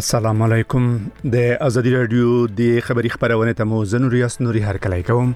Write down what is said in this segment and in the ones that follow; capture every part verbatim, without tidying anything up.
السلام علیکم. د ازادي رادیو د خبري خبرونه ته مو زنور یاس نوري هر کله کوم.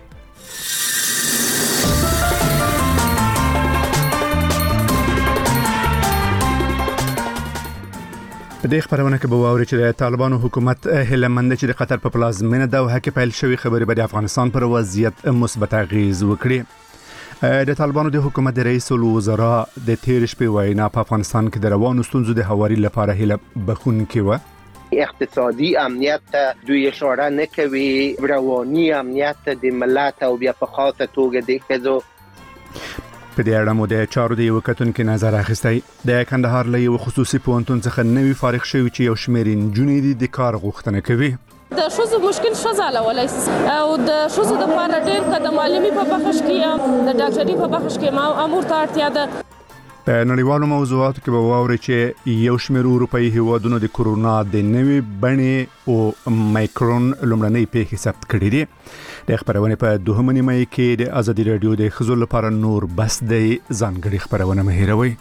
په دې خبرونه کې به واوري چې د طالبانو حکومت هلمند چې د قطر په پلازمینه دوحه کې پیل شوی خبري به د افغانستان پر وضعیت مثبت اغیز وکړي. د طالبانو د حکومت رئیس الوزراء د تیر شپې وینا په افغانستان کې د روانو ستونزو د هواري لپاره هله بخونکې و. اقتصادي امنیت دوی اشاره نکوي، رواني امنیت د ملت او بیا په خاصه توګه د ښځو. په دې اړه مو د چارو د یو کتونکو نظر اخیستی. د کندهار له یو خصوصي پوهنتون څخه نوی فارغ شوی چې یو شمېر نجونې د کار غوښتنه کوي. د شوزو مشکل شزاله ولای او د شوزو د لپاره ډېر قدم عالمي په بخښ کې د ډاکټري په بخښ کې ما امور ته اړتیا ده. په نړیوالو موضوعاتو کې به واوري چې یو شمېر اروپאי هیوادونو د کورونا د نوې بڼې او مایکرون لومړنۍ پیښې ثبت کړې دي. د خبرونه په دوهمه نیمه کې د ازادي رادیو د خزو لپاره نور بس د ځانګړي خبرونه مهیروي.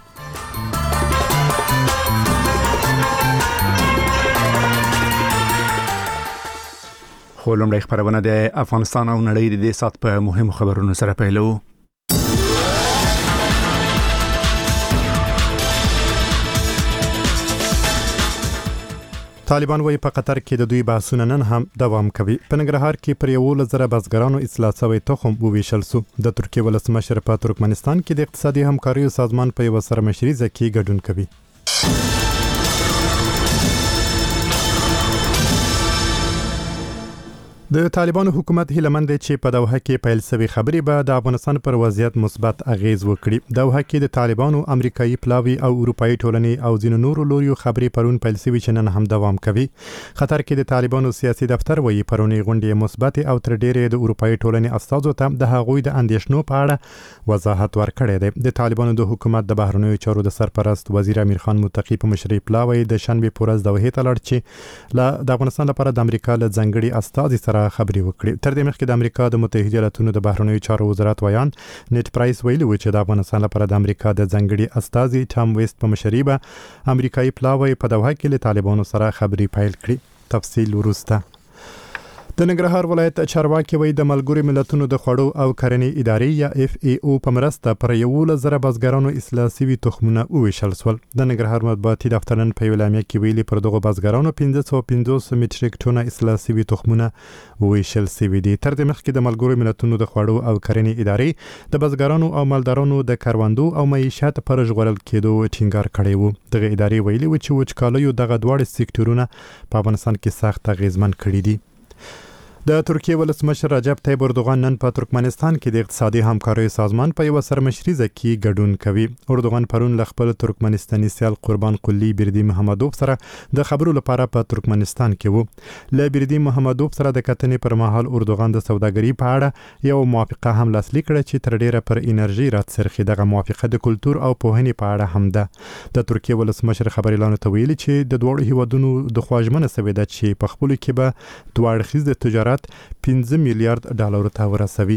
خو لومړی خبرونه د افغانستان او نړۍ د سات په مهمو خبرونو سره پیلو. طالبان وایي په قطر کې د دوی بحثونه نن هم دوام کوي. په ننګرهار کې پر یو لزر بزګرانو اصلاح شوی تخم وویشل سو. د ترکیه ولسمشر په ترکمنستان کې د اقتصادي همکارۍ سازمان په یو سرمشري ځکه ګډون کوي. د طالبانو حکومت هلمند چې په دوحه کې پیل شوی خبري به د افغانستان پر وضعیت مثبت اغیز وکړي. دوحه کې د طالبانو امریکایي پلاوی او اروپאי ټولنې او ځینو نورو لوريو خبري پرون پیل شوی چې نن هم دوام کوي. قطر کې د طالبانو سیاسي دفتر وایي پرونی غونډې مثبت او تر ډیره د اروپאי ټولنې استازو ته د هغوی د اندیشنو په اړه وضاحت ورکړی دی. د طالبانو د حکومت د بهرنیو چارو د سرپرست وزیر امیر خان متقی په مشرۍ پلاوی د شنبه پورز دوحه ته لړ چې د افغانستان لپاره د امریکا له ځنګړي استازي سره خبري وکړي. تر دې مخکې د امریکا د متحده ایالاتونو د بهرنیو چارو وزارت ویان نیټ پرایس ویلي و چې د افغانستان لپاره د امریکا د ځنګړي استازي ټام ویست په مشرۍ به امریکایي پلاوی په دوحه کې له طالبانو سره خبري پیل کړي. تفصیل ورسته. د ننګرهار ولایت چارواکي وایي د ملګرو ملتونو د خوړو او کرنې ادارې یا اف ای او په مرسته پر یو لزر بزګرانو اصلاح شوي تخمونه وویشل سول. د ننګرهار مطبوعاتي دفتر نن په اعلامیه کې ویلي پر دغه بزګرانو پنځه سوه پنځوس میټریک ټونه اصلاح شوي تخمونه وویشل شوي دي. تر دې مخکې د ملګرو ملتونو د خوړو او کرنې ادارې د بزګرانو او مالدارانو د کروندو او معیشت پر ژغورل کېدو ټینګار کړی و. دغه ادارې ویلي و چې وچکالیو دغه دواړه سکتورونه په افغانستان کې سخت اغیزمن کړي دي. د ترکیه ولسمشر رجب طیب اردوغان نن په ترکمنستان کې د اقتصادي همکارۍ سازمان په یو سرمشري ځکه ګډون کوي. اردوغان پرون ل خپل ترکمنستاني سیال قربان قلی بردی محمدوف سره د خبرو لپاره په ترکمنستان کې وو. ل بردی محمدوف سره د کتنې پر مهال اردوغان د سوداګرۍ په اړه یو موافقه هم لاسلیک کړه چې تر ډیره پر انرژي راتسرخي. دغه موافقه د کلتور او پوهنې په اړه هم ده. د ترکیه ولسمشر خبريالانو ته ویلي چې د دوه هیوادونو د خواجمنه سوي ده چې په خپل کې به دوه اړخیز د تجارت پنځه میلیارډ ډالر ته ورسوي.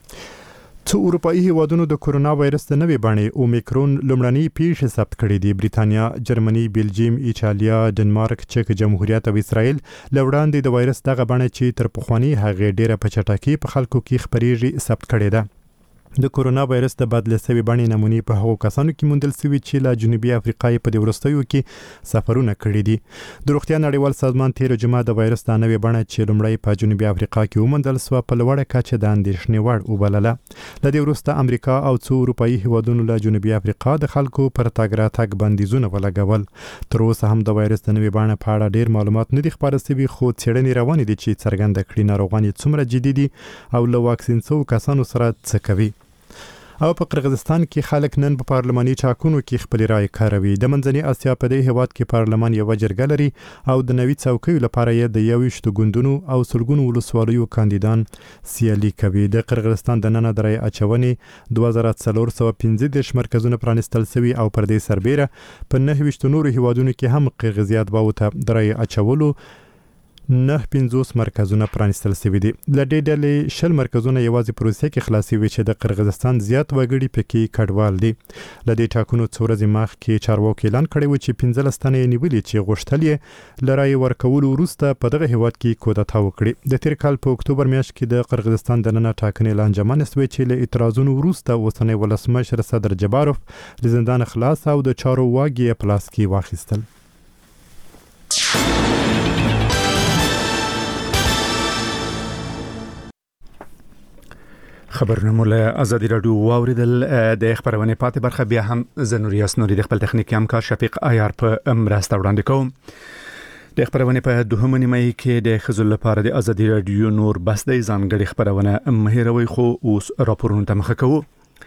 څو اروپאי هیوادونو د کورونا وایرس د نوې بڼې اومیکرون لومړنۍ پیښې ثبت کړې دي. بریتانیا، جرمني، بلجیم، ایټالیا، ډنمارک، چک جمهوریت او اسرائیل لوړاندې د وایرس دغه بڼه چې تر پخوانی هغه ډیره په چټکۍ په خلکو کې خپرېږي ثبت کړې ده. د کورونا وایرس د بدله شوی بڼې نمونې په هغو کسانو کې موندل شوي چې له جنوبي افریقا په د وروستیو کې سفرونه کړي دي. د روغتیا نړیوال سازمان تیر جمعه د وایرس د نوې بڼه چې لومړی په جنوبي افریقا کې وموندل شو په لوړه کچه د اندېښنې وړ وبلله. له دې وروسته امریکا او څو اروپאי هیوادونو له جنوبي افریقا د خلکو پر تګ راتګ بندیزونه ولګول. تر اوسه هم د وایرس د نوې بڼه په اړه ډیر معلومات نه دي خپاره شوي، خو څېړنې روانې دي چې څرګنده کړي ناروغان څومره جدي دي او له واکسین شوو کسانو سره څه کوي. او په قرغیزستان کې خلک نن په پارلماني ټاکنو کې خپل رائے کاروي. د منځنۍ اسیا په دې هیواد کې پارلمان یو جرګه لري او د نوي څوکیو لپاره یې د یویشتو ګوندونو او سلګونو ولسوالیو کاندیدان سیالي کوي. د قرغیزستان د نن درې اچونې دوه زره څلور سوه پنځه دېرش مرکزونه پرانستل شوي او پر دې سربېره په نهه ویشت نورو هیوادونو کې هم قرغیزیات باو ته درې اچولو نه پنځوس مرکزونه پرانستل شوي دي. ل دې ډلې شل مرکزونه یوازې پروسې کې خلاصي وي چې د قرغیزستان زیات وګړي پکې کډوال دي. ل دې ټاکنو څو ورځې مخکې چارواکي اعلان کړی و چې پنځلس تنې نیولې چې غوښتل یې ل رایې ورکولو وروسته په دغه هیواد کې کودتا وکړي. د تیر کال په اکتوبر میاشت کې د قرغیزستان د نن ټاکنې لانجمن شوې چې له اعتراضونو وروسته اوسنی ولسمشر صدر جباروف له زندان خلاص او د چارو واګي پلاس کې واخیستل. خبرونه مول ازادي رادیو واوریدل. د خبرونه پاتې برخه بیا هم زنوریاس نوري د خپل تخنیکی همکار شفیق ایار په مرسته وړاندې کوم. د خبرونه په دوهمه نیمه کې د خزل لپاره د ازادي رادیو نور بس د ځانګړي خبرونه مهیروي خو اوس راپورونه ته مخه کوو.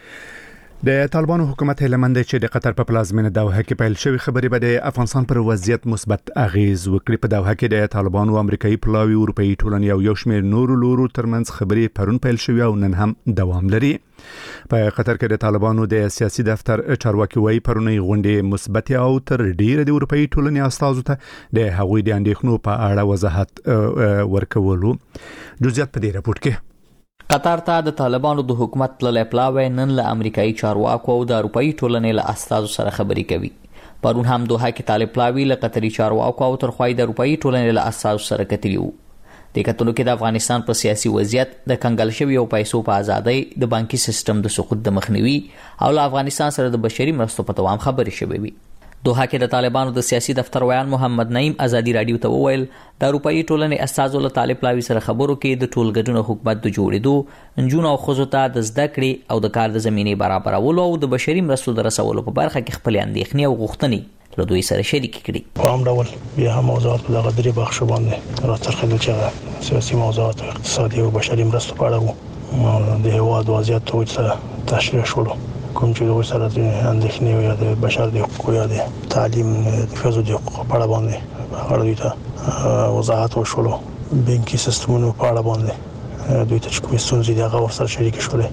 د طالبانو حکومت هلمند چې د قطر په پلازمینه دوحه کې پیل شوی خبري به د افغانستان پر وضعیت مثبت اغیز وکړي. په دوحه کې د طالبانو امریکایي پلاوی اروپאי ټولنې او یو شمېر نورو لورو ترمنځ خبري پرون پیل شوی او نن هم دوام لري. په قطر کې د طالبانو د سیاسي دفتر چارواکي وایي پرونی غونډه مثبت او تر ډیره د اروپאי ټولنې استازو ته د هغوی د اندېښنو په اړه وضاحت ورکولو. جزئیات په دې راپورټ کې. قطر ته د طالبانو د حکومت له پلاوی نن له امریکایي چارواکو او د اروپאי ټولنې له استازو سره خبرې کوي. پرون هم دوحه کې طالب پلاوی له قطري چارواکو او تر خوای د اروپאי ټولنې له استازو سره کتلی وو. د کتلو کې د افغانستان په سیاسي وضعیت د کنګل شوی او پیسو په ازادۍ د بانکي سیستم د سقوط د مخنیوي او له افغانستان سره د بشري مرستو په دوام خبرې شوې وي. دوحه کې د طالبانو د سیاسي دفتر ویان محمد نعیم ازادي رادیو ته وویل د اروپאי ټولنې استازو له طالب پلاوی سره خبرو کې د ټولګډون حکومت د جوړېدو انجون او خزو ته د زده کړې او د کار د زمینې برابرولو او د بشري مرستو د رسولو په برخه کې خپل اندېښنې او غوښتنې له دوی سره شریک کړي. په هم ډول بیا هم موضوعات په دغه درې بخش باندې راڅرخېدل چې سیاسي موضوعات اقتصادي او بشري مرستو په اړه وو. د هیواد وضعیت ته تشریح شول کوم چې د سره د اندېښنې یا د بشر د حقوقو یا د تعلیم د ښځو د حقوقو په اړه باندې هغه دوی ته وضاحت وشول. بانکي سیستمونو په اړه باندې دوی ته کوم ستونزې دي هغه ورسره شریک شول.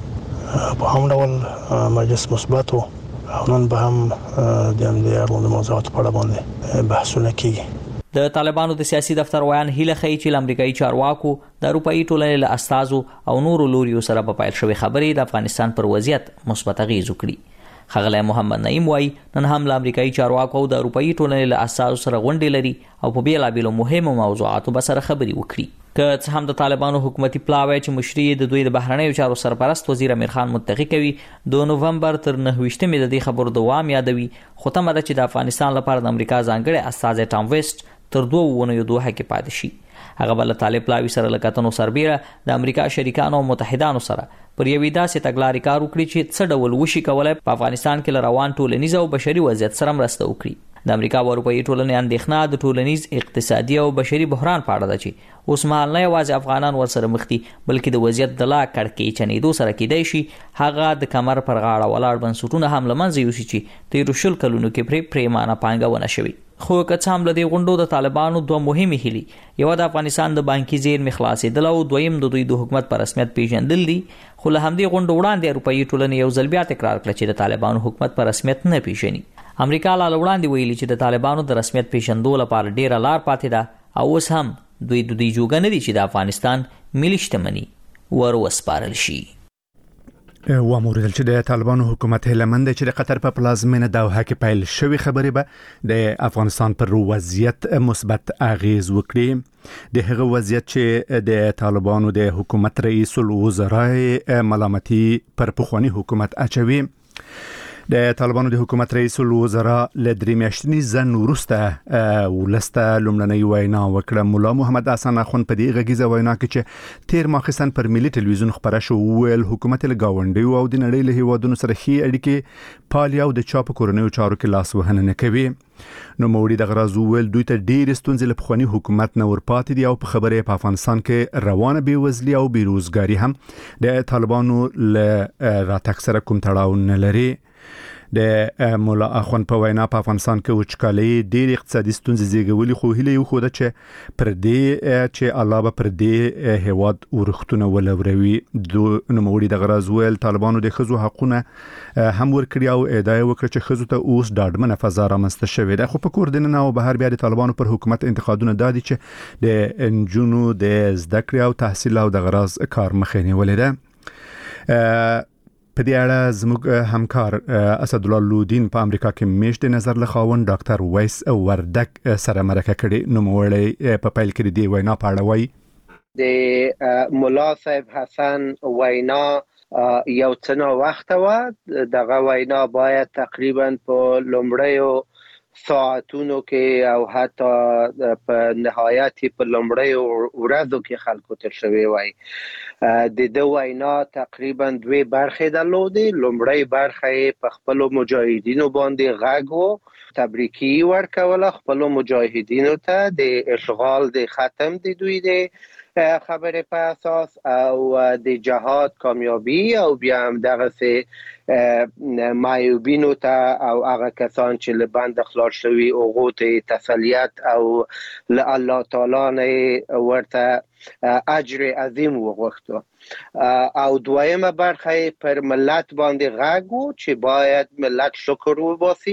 په هم ډول مجلس مثبت او نن به هم د همدې اړوند موضوعات په اړه باندې بحثونه کوي. د طالبانو د سیاسي دفتر ویان هیله خی چې امریکایي چارواکو د اروپאי ټولنې له استازو او نورو لوریو سره په پیل شوی خبرې د افغانستان پر وضعیت مثبت اغیز وکړي. خغلی محمد نعیم وایي نن هم له امریکایي چارواکو او د اروپאי ټولنې له استازو سره غونډې لري او په بیلابیلو مهمو موضوعاتو به سره خبرې وکړي. که څه هم د طالبانو حکومتي پلاوی چې مشري د دوی د بهرنیو چارو سرپرست وزیر امیر خان متقی کوي د نوومبر تر نه ویشتمې د دې خبرو دوام یادوي. خو تمه ده چې د افغانستان لپاره د امریکا ځانګړي استازی ټام ویسټ تر دوه ونیو دوحه کې پاتې شي. هغه بل طالب پلاوی سره لکاتنو سربېره د امریکا شریکانو او متحدانو سره پر یوې داسې تګلارې کار وکړي چې څه ډول وشي کولای په افغانستان کې روان ټولنیز او بشري وضعیت سره مرسته وکړي. د امریکا او اروپאי ټولنې اندېښنه د ټولنیز اقتصادي او بشري بحران په اړه ده چې اوس مهال نه یوازې افغانان ورسره مخ دي بلکې د وضعیت د لا کړکېچنېدو چنېدو سره کېدای شي هغه د کمر پر غاړه ولاړ بنسټونه هم له منځه یوسي چې تېرو شل کلونو کې پرې پرېمانه پانګونه شوې. خو که څه هم له دې غونډو د طالبانو دوه مهمې هیلې یوه د افغانستان د بانکي زیرمې خلاصېدل او دویم د دوی د حکومت په رسمیت پیژندل دي. خو له همدې غونډو وړاندې اروپאי ټولنې یو ځل بیا تکرار کړه چې د طالبانو حکومت په رسمیت نه پیژني. امریکا لا وړاندې ویلي چې د طالبانو د رسمیت پیژندو لپاره ډیره لار پاتې ده او اوس هم دوی د دې جوګه نه دي چې د افغانستان ملي شتمني ور وسپارل شي. و موردل چې د طالبانو حکومت هلمند چې د قطر په پلازمینه دوحه کې پیل شوی خبرې به د افغانستان پر وضعیت مثبت اغیز وکړي. د هغه وضعیت چې د طالبانو د حکومت رئیس الوزرا ملامتي پر پخوانی حکومت اچوي. د طالبانو د حکومت رئیس الوزرا له درې میاشتنی ځن وروسته ولسته لومړنۍ وینا وکړه. مولا محمد حسن اخوند په دې غږیزه وینا کې چې تیر ماخستن پر ملي ټلویزیون خبره شو ویل حکومت له گاونډي او د نړۍ له هیوادونو سره ښې اړیکې پالي او د چاپ کورنیو چارو کې لاس وهنه نه کوي. نو موري د غراز ویل دوی ته ډېر ستونزې له پخوانی حکومت نه ورپاتې دي او په خبره په افغانستان کې روانه بیوزلي او بیروزګاری هم د طالبانو له راتګ سره کوم تړاو نه لري. د مولا اخوان په وینا په افغانستان کې وچکالي ډېر اقتصادي ستونزې زیږولي خو هیله یو خو ده چې پر دې چې الله به پر دې هیواد ورختونه ولوروي دو نوموړي د غرض ویل طالبانو د ښځو حقونه هم ورکړي او ادعا وکړه چې ښځو ته اوس ډاډمنه فضا رامنځته شوې ده خو په کور دننه او بهر بیا د طالبانو پر حکومت انتقادونه دادي چې د انجونو د زده کړې او تحصیل او د غرض کار مخې نیولې ده. په دې اړه زموږ همکار اسدالله لودین په امریکا کې میشت نظر لخواون ډاکټر ویس وردک سره مرکه کړي نوموړی په پیل کې د وینا په اړه وایي د مولا صاحب حسن وینا یو څه نو وخت و دغه وینا باید تقریبا په لومړیو ساعتونو کې او حتی په نهایت په لومړیو ورځو کې خلکو ته شوی وای د دې وینا تقریبا دوه برخې درلودې لومړی برخه په خپل مجاهدینو باندې غږ وو تبریکی ورکول خپل مجاهدینو ته د اشغال د ختم د دوی د خبره په اساس او د جهاد کامیابی او بیا هم دغه سه مایوبینو ته او هغه کسان چې له بند خلاص شوي اوغوت تسلیت او له الله تعالی نه ورته اجر عظیم وغوښتو او دویمه برخه پر ملت باندې غږ وو چې باید ملت شکر وباسي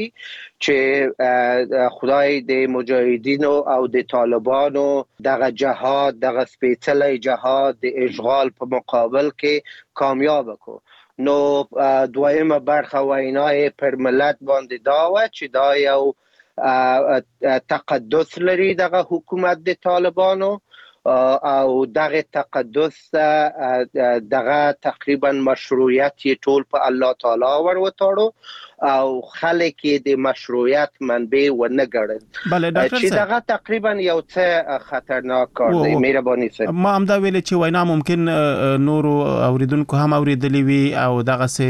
چې خدای د مجاهدینو او د طالبانو دغه جهاد دغه سپیڅلی جهاد د اشغال په مقابل کې کامیاب کو. نو دویمه برخه وینای پر ملت باندې دا و چې دا یو تقدس لري دغه حکومت د طالبانو او دغه تقدس دغه تقریبا مشروعیت ټول په الله تعالی وروتاړو او خلک د مشروعیت منبع و نه ګڼل چې دغه تقریبا یو څه خطرناک کار دی. مهرباني سره ما هم دا ویل چې وینا ممکن نور اوریدونکو هم اوریدلې وي او دغه سه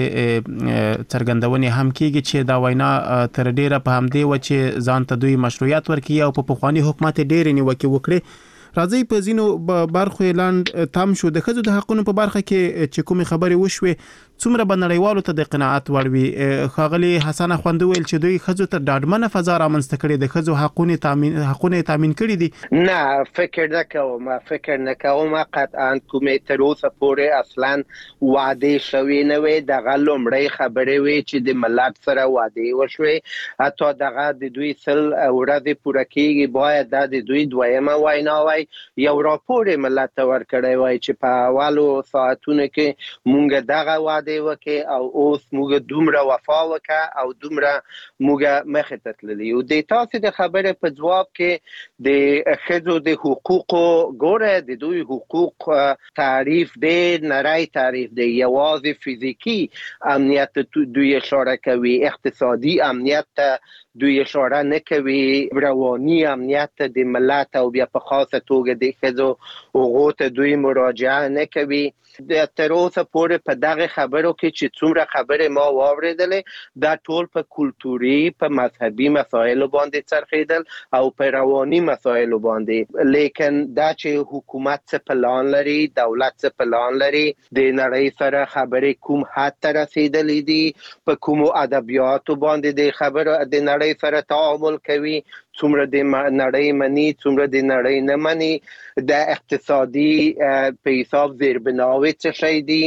څرګندونې هم کیږي چې دا وینا تر ډیره په هم دی و چې ځان ته دوی مشروعیت ورکړي او په پخوانی حکومت ډیر نیوکه وکړي. راځي په زینو برخو اعلان تام شو د ښځو د حقونو په برخه کې چې کومې خبرې وشوي څومره بنړیوالو ته د قناعت وړوي. خاغلی حسن خوند ویل چې دوی ښځو ته ډاډمنه فضا رامنځته کړي د ښځو حقونه تامین حقونه تامین کړي دي. نه فکر نه کوم فکر نه کوم قطعا کومې تر اوسه پورې اصلا وعده شوی نه وي دغه لومړی خبرې وي چې د ملت سره وعده وشوي حتی دغه د دوی سل ورځې پوره کیږي باید د دوی دویمه وینا وای یو راپور ملت ته ورکړی وای چې په اولو ساعتونو کې مونږ دغه وعده وکړو او اوس موږ دومره وفا وکړو او دومره موږ مخې ته تللي یو. د تاسو د خبره په جواب کې د ښځو د حقوقو ګوره د دوی حقوق تعریف دی نری تعریف دی یوازې فزیکی امنیت دوی اشاره کوي اقتصادي امنیت ته دوی اشاره نه کوي رواني امنیت د ملت او بیا په خاصه توګه د ښځو حقوق دوی مراجعه نه کوي. د تر اوسه پورې په دغه خبرو کې چې څومره خبره ما واوریدلې دا ټول په کلتوري په مذهبي مسایلو باندې څرخیدل او په رواني مسایلو باندې لیکن دا چې حکومت څه پلان لري دولت څه پلان لري د نړۍ سره خبرې کوم حد ته رسیدلې دي په کوم ادبیاتو باندې د خبرو د نړۍ سره تعامل کوي څومره د نړۍ مني څومره د نړۍ نه مني د اقتصادي په حساب زیربناوي څه شي دي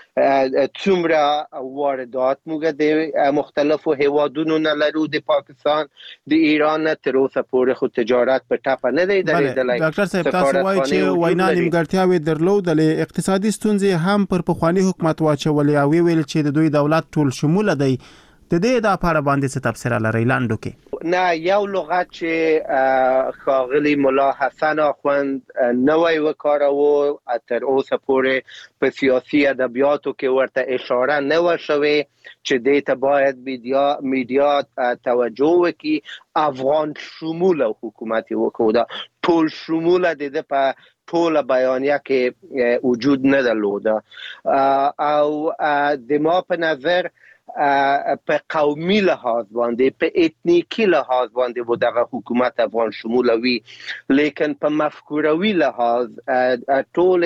څومره واردات موږ د مختلفو هیوادونو نه لرو د پاکستان د ایران تر اوسه پورې خو تجارت په ټاپه نه دی درېدلی. ډاکټر صاحب تاسو وایي چې وینا نیمګړتیاوې درلودلې اقتصادي ستونزې هم پر پخوانی حکومت واچولې او ویل چې د دوی دولت ټول شموله دی د دې د اپاره باندې څه تفسیر لري لاندو کې؟ نه یو لغت چې خاغلی مولا حسن خوند نوې وکړو تر اوسه پورې په سیاسي ادبیاتو کې ورته اشاره نه وشوي چې دې ته باید میډیا میډیا توجه وکړي افغان شموله حکومت وکړو دا ټول شموله د په ټول بیانیه کې وجود نه درلوده او د ما په نظر په قومي لحاظ باندې په اتنیکی لحاظ باندې و دغه حکومت افغان شمول وي لیکن په مفکوروي لحاظ ټول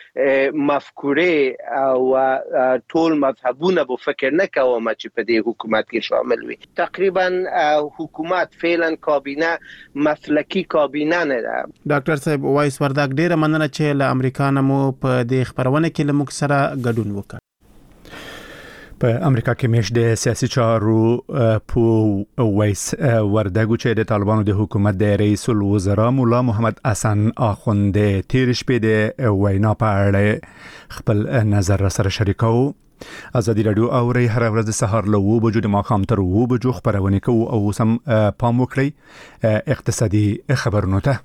مفکوره او ټول مذهبونه به فکر نه کوم چې په دې حکومت کې شامل وي. تقریبا حکومت فعلا کابینه مسلکی کابینه نه ده. ډاکټر صاحب وایس ورداګ ډیره مننه چې له امریکا نه مو په دې خبرونه کې له موږ سره ګډون وکړ. په امریکا کې مېش د سیاسي چارو پو وایس وردګو چې د طالبانو د حکومت د رئیس الوزرا مولا محمد حسن اخوند تیر شپې د وینا په اړه خپل نظر سره شریکو. ازادي رادیو اوري هر ورځ سهار له و بجو د ماخام تر و بجو خبرونه کوي او سم پام وکړي اقتصادي خبرونه ته.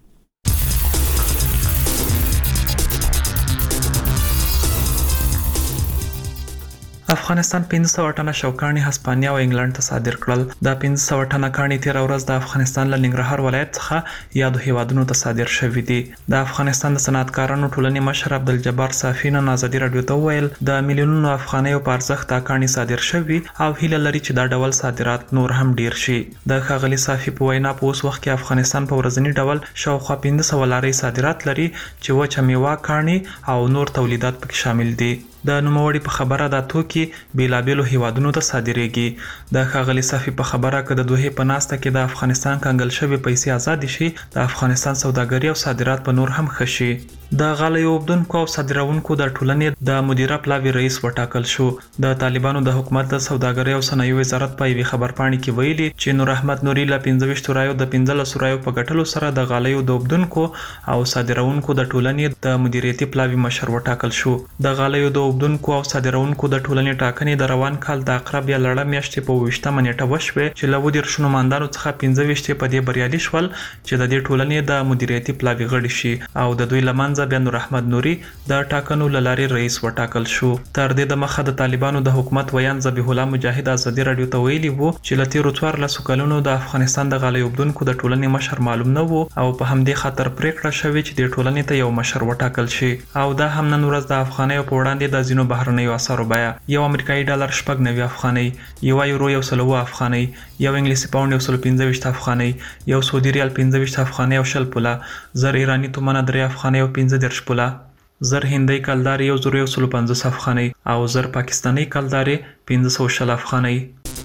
افغانستان پنځه سوه ټنه شوکانې هسپانیا او انګلند ته صادر کړل. دا پنځه سوه ټنه کانې تیر ورځ د افغانستان له ننګرهار ولایت څخه یادو هیوادونو ته صادر شوې دي. د افغانستان د صنعتکارانو ټولنې مشر عبدالجبار صافی نن ازادي رادیو ته وویل د میلیونونو افغانیو په ارزښت دا کانې صادر شوې او هیله لري چې دا ډول صادرات نور هم ډیر شي. د ښاغلي صافی په وینا په اوس وخت کې افغانستان په ورځنی ډول شاوخوا پنځه سوه لارې صادرات لري چې وچه میوه کانې او نور تولیدات پکې شامل دي. د نوموړي په خبره دا توکي بیلابیلو هیوادونو ته صادریږي. د ښاغلي صافی په خبره که د دوحې په ناسته کې د افغانستان کنګل شوی پیسې آزاد شي د افغانستان سوداګري او صادرات په نور هم ښه شي. د غالیو اوبدونکو او صادرونکو د ټولنې د مدیره پلاوي رئیس وټاکل شو. د طالبانو د حکومت د سوداګري او صنایع وزارت په یوې خبرپاڼې کې ویلي چې نور احمد نوري له پنځه ویشت رایو د پنځلسو رایو په ګټلو سره د غالیو د اوبدونکو او صادرونکو د ټولنې د مدیریتي پلاوي مشر وټاکل شو. د غالیو د اوبدونکو او صادرونکو د ټولنې ټاکنې د روان کال د عقرب یا لړم میاشتې په اوویشتمه نیټه وشوې چې له اووه دېرشو نوماندانو څخه پنځه ویشت په دې بریالي شول چې د دې ټولنې د مدیریتي پلاوي غړي شي او د دوی له منځه بیا نور احمد نوري د ټاکنو له لارې رئیس وټاکل شو. تر دې د مخه د طالبانو د حکومت ویان ذبیح الله مجاهد ازادي رادیو ته ویلي وو چې له تیرو څوارلسو کلونو د افغانستان د غالیو اوبدونکو د ټولنې مشر معلوم نه وو او په همدې خاطر پریکړه شوې چې د ټولنې ته یو مشر وټاکل شي او دا هم نن ورځ د افغانیو په وړاندې د ځینو بهرنیو اسعارو بیه یو امریکایي ډالر شپږ نوي افغانۍ، یو یورو یو سل اوه افغانۍ، یو انګلیسي پاونډ یو سل پنځه ویشت افغانۍ، یو سعودي ریال پنځه ویشت افغانۍ او شل پوله، زر ایراني تومنه درې افغانۍ او پنځه دېرش پوله، زر هندۍ کلدارې یو زر یو سل پنځوس افغانۍ او زر پاکستاني کلدارې پنځه سوه شل افغانۍ.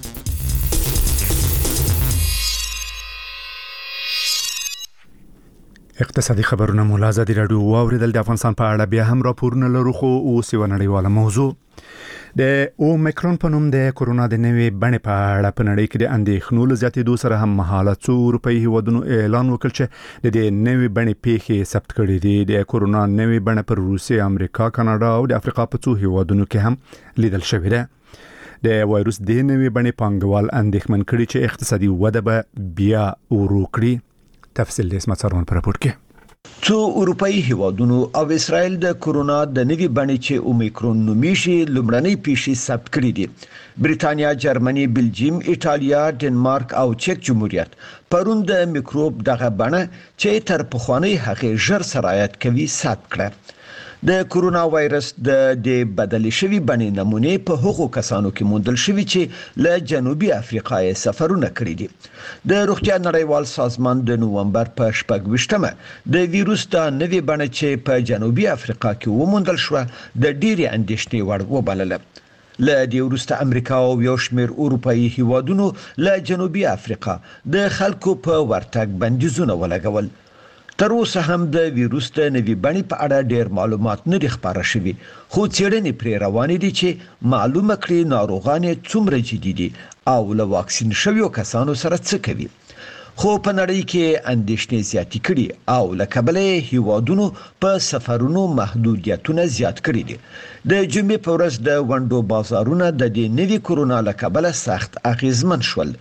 اقتصادي خبرونه مولا ازادي رادیو واوریدل. د افغانستان په اړه بیا هم راپورونه لرو خو اوس یو نړیواله موضوع د اومیکرون په نوم د کورونا د نوې بڼې په اړه په نړۍ کې د اندېښنو له زیاتېدو سره هم مهاله څو اروپایي هیوادونو اعلان وکړ چې د دې نوې بڼې پیښې ثبت کړي دي. د کورونا نوې بڼه پر روسیې، امریکا، کاناډا او د افریقا په څو هیوادونو کې هم لیدل شوې ده. د وایروس د نوې بڼې پانګوال اندېښمن کړي چې اقتصادي وده به بیا ورو کړي. تفصیل د اسمت سروان پر راپور کې. څو اروپایي هیوادونو او اسرائیل د کورونا د نوي بڼې چې اومیکرون نومیږي لومړنۍ پیښې ثبت کړې دي. بریتانیا، جرمني، بلجیم، ایټالیا، ډنمارک او چک جمهوریت پرون د میکروب دغه بڼه چې تر پخوانۍ هغې ژر سرایت کوي ثبت کړه. د کورونا وایرس د د بدل شوی بڼې نمونې په هغو کسانو کې موندل شوی چې له جنوبي افریقا یې سفرونه کړی دي. د روغتیا نړیوال سازمان د نوومبر په شپږ ویشتمه د ویروس د نوې بڼه چې په جنوبي افریقا کې وموندل شو د ډېرې اندېښنې وړ وبلله. له دې وروسته امریکا او یو شمېر اروپایي هیوادونو له جنوبي افریقا د خلکو په ورتګ بندیزونه ولګول. تر اوسه هم د ویروس د نوې بڼې په اړه ډېر معلومات نه دي خپاره شوي، خو څېړنې پرې روانې دي چې معلومه کړي ناروغان څومره جدي دي او له واکسین شویو کسانو سره څه کوي. خو په نړۍ کې اندېښنې زیاتې کړي او له کبله هیوادونو په سفرونو محدودیتونه زیات کړي دي. د جمعې په ورځ د ونډو بازارونه د دې نوي کورونا له کبله سخت اغیزمن شول.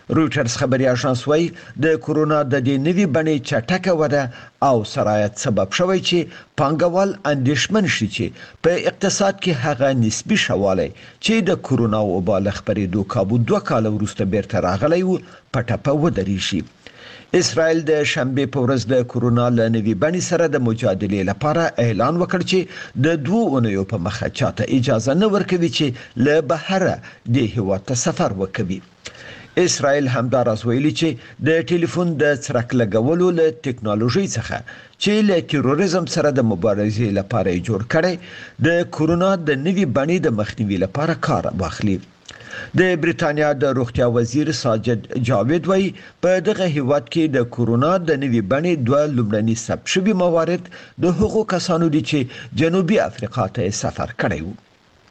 رويټرز خبري اژانس وايي د کورونا د دې نوي بڼې چټکه وده او سرایت سبب شوی چې پانګوال اندېښمن شي چې په اقتصاد کې هغه نسبي شواله چې د کورونا وبا له خبرېدو کابو دوه کال وروسته بیرته راغلی و په ټپه ودرېږي. اسرائیل د شنبه په ورځ د کورونا له نوي بڼې سره د مجادلې لپاره اعلان وکړ چې د دوه اونیو په مخه چاته اجازه نه ورکوي چې له بهره د هیواد ته سفر وکړي. اسرائیل همداراز ویلي چې د ټلیفون د څرک لګولو له ټکنالوژي څخه چې له تروریزم سره د مبارزې لپاره جوړ کړي د کورونا د نوي بڼې د مخنیوي لپاره کار واخلي. د بریتانیا د روغتیا وزیر ساجد جاوید وایي په دغه هیواد کې د کورونا د نوي بڼې دوه لومړني ثبت شوي موارد د هغو کسانو دي چې جنوبي افریقا ته سفر کړی وو.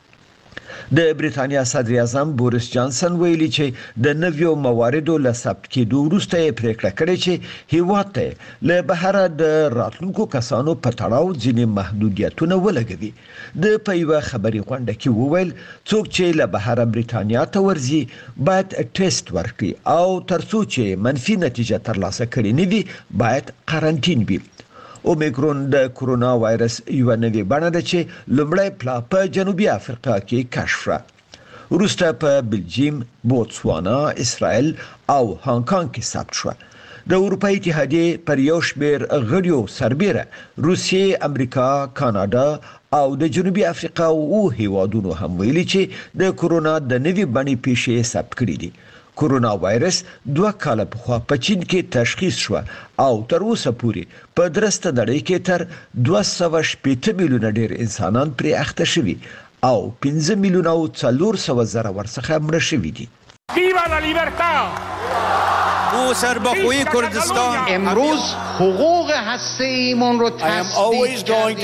د بریتانیا صدر اعظم بوریس جانسن ویلي چې د نویو مواردو له ثبت کېدو وروسته یې پریکړه کړې چې هیواد ته له بهره د راتلونکو کسانو په تړاو ځینې محدودیتونه ولګوي. د په یوه خبري غونډه کې وویل څوک چې له بهره بریتانیا ته ورځي باید ټیسټ ورکړي او ترڅو چې منفي نتیجه ترلاسه کړي نه وي باید قرنټین وي. اومیکرون د کورونا وایرس یو نوې بڼه ده چې لومړی پلا په جنوبي افریقا کې کشف شوه. وروسته په بلجیم، بوتسوانا، اسرائیل او هانګ کانګ کې ثبت شوه. د اروپای اتحادیې پر یو شمېر غړیو سربېره روسیې، امریکا، کاناډا او د جنوبي افریقا او هیوادونو هم ویلي چې د کورونا د نوې بڼې پیښې ثبت کړي دي. کورونا وایرس دوه کال پخوا په چین کې تشخیص شو او تر اوسه پورې په درسته نړۍ کې تر دوه سوه شپږ میلیونه ډیر انسانان پرې اخته شوي او پنځه میلیونه او څلور سوه زره ورڅخه مړه شوي دي. ویوا لا لیبرتا! ما سرباخوی کردستان امروز حقوق هسته‌ایمون رو تصدیق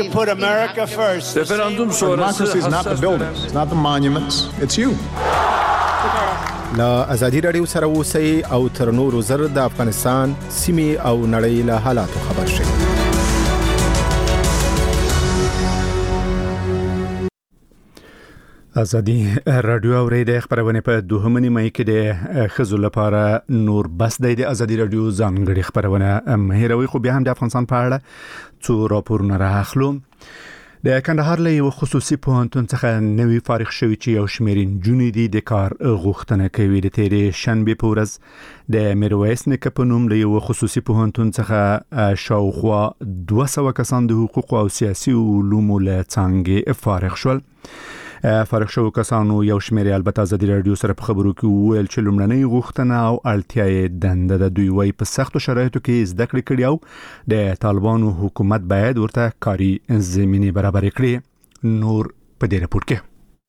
کردیم. رفراندوم شورای is not the buildings, it's not the monuments, it's you. لا ازادي رادیو سره اوسئ او تر نورو زر د افغانستان سیمې او نړۍ له حالاتو خبر شئ. ازادي رادیو اوریدل خبرونه په دوهمه نیمه کې د خزو لپاره نور بس د ازادي رادیو ځانګړي خبرونه مهیروي خو بیا هم د افغانستان په اړه څو راپورونه راخلو. د کندهار له یو خصوصي پوهنتون څخه نوی فارغ شوی چې یو شمېر نجونې دي د کار غوښتنه کوي. د تیرې شنبې په ورځ د میرویس نیکه په نوم له یو خصوصي پوهنتون څخه شاوخوا دوه سوه کسان د حقوقو او سیاسي علومو له څانګې فارغ شول. فارغ شوو کسانو یو شمېر البته ازادي رادیو سره په خبرو کې وویل چې لومړنۍ غوښتنه او اړتیا یې دنده د دوی وای په سختو شرایطو کې زده کړې کړي او د طالبانو حکومت باید ورته کاري زمینه برابر کړي. نور په دې رپورت کې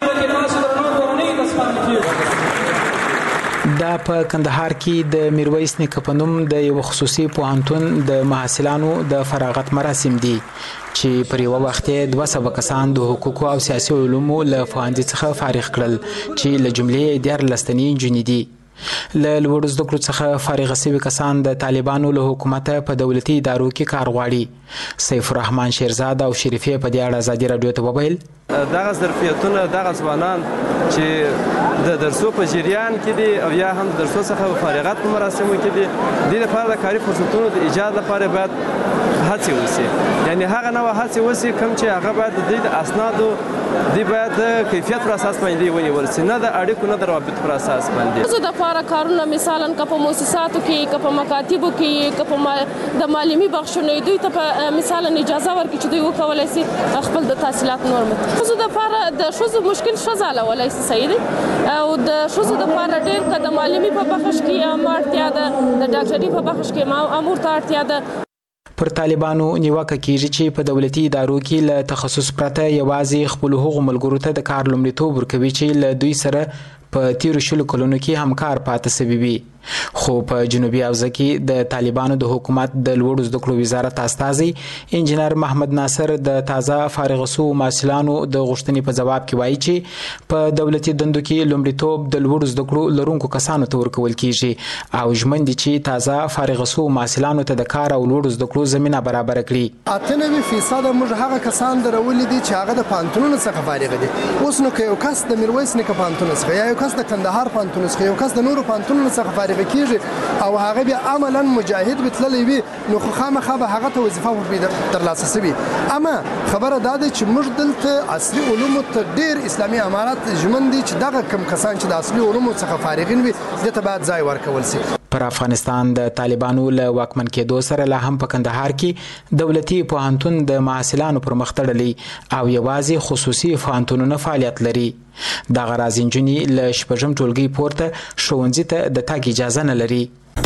دا په کندهار کې د میرویس نیکه په نوم د یو خصوصي پوهنتون د محصلانو د فراغت مراسم دي چې پر یو وخت دوه سوه کسان د حقوقو او سیاسي علومو له پوهنځي څخه فارغ کړل چې له جملې ډېر لستنی نجونې دي. له لوړو زده کړو څخه فارغ شوي کسان د طالبانو له حکومت په دولتي ادارو کې کار غواړي. سیف الرحمن شیرزاد او شریفه په دې اړه ازادي رادیو ته وویل دغه ظرفیتونه دغه ځوانان چې د درسو په جریان کې دي او یا هم د درسو څخه فارغت په مراسمو کې دي د لپاره د کاري فرصتونو د ایجاد لپاره باید هڅې وشي. یعنی هغه نوع هڅې وشي کوم چې هغه باید د دې اسنادو دی باید د کیفیت پر اساس باندې ونیول شي، نه د اړیکو نه د روابط پر اساس باندې. زه د لپاره کارونه مثلا که په مؤسساتو کې که په مکاتبو کې که په د معلمي بخښنې دوی ته په مثلا اجازه ورکړي چې دوی وکولای شي خپل د تحصیلات نور مت زه د لپاره د شوزو مشکل شزاله ولای شي صحیح دی او د شوزو د لپاره ډېر که د معلمي په بخښ کې امرتیا ده د ډاکټري په بخښ کې ما امور ته اړتیا ده. پر طالبانو نیوکه کیږي چې په دولتي ادارو کې له تخصص پرته یوازې خپل حقوق ملګرو ته د کار لومړیتوب ورکوي چې له دوی سره په تیرو شلو کلونو کې همکار پاتې شوي وي. خو په جنوبي حوزه کې د طالبانو د حکومت د لوړو زده کړو وزارت استازي انجنیر محمد ناصر د تازه فارغ شوو محصلانو د غوښتنې په جواب کې وایي چې په دولتي دندو کې لومړیتوب د لوړو زده کړو لرونکو کسانو ته ورکول کیږي او ژمن دي چې تازه فارغ شوو محصلانو ته د کار او لوړو زده کړو زمينه برابر کړي. اته نوي فیصد موږ هغه کسان درولې دي چې هغه د پانتونو څخه فارغ دي. اوس نو که یو کس د میرویس نیکه پانتون څخه یا یو کس د کندهار پوهنتون څخه یو کس د نورو پوهنتونونو څخه فارغ کیږي او هغه بیا عملاً مجاهد بتللی وي نو خو خامخا به هغه ته وظیفه ور ترلاسه شوي. اما خبره دا ده چې موږ دلته عصري علومو ته ډېر اسلامي امارات ژمن دي چې دغه کم کسان چې د اصلي علومو څخه فارغین وي دې ته باید ځای ورکول شي. پر افغانستان د طالبانو له واکمن کېدو سره لا هم په کندهار کې دولتي پوهنتون د محصلانو پر مخ تړلی او یوازې خصوصي پوهنتونونه فعالیت لري. دغه راز نجونې له شپږم ټولګي پورته ښوونځي ته د تګ اجازه نه لري.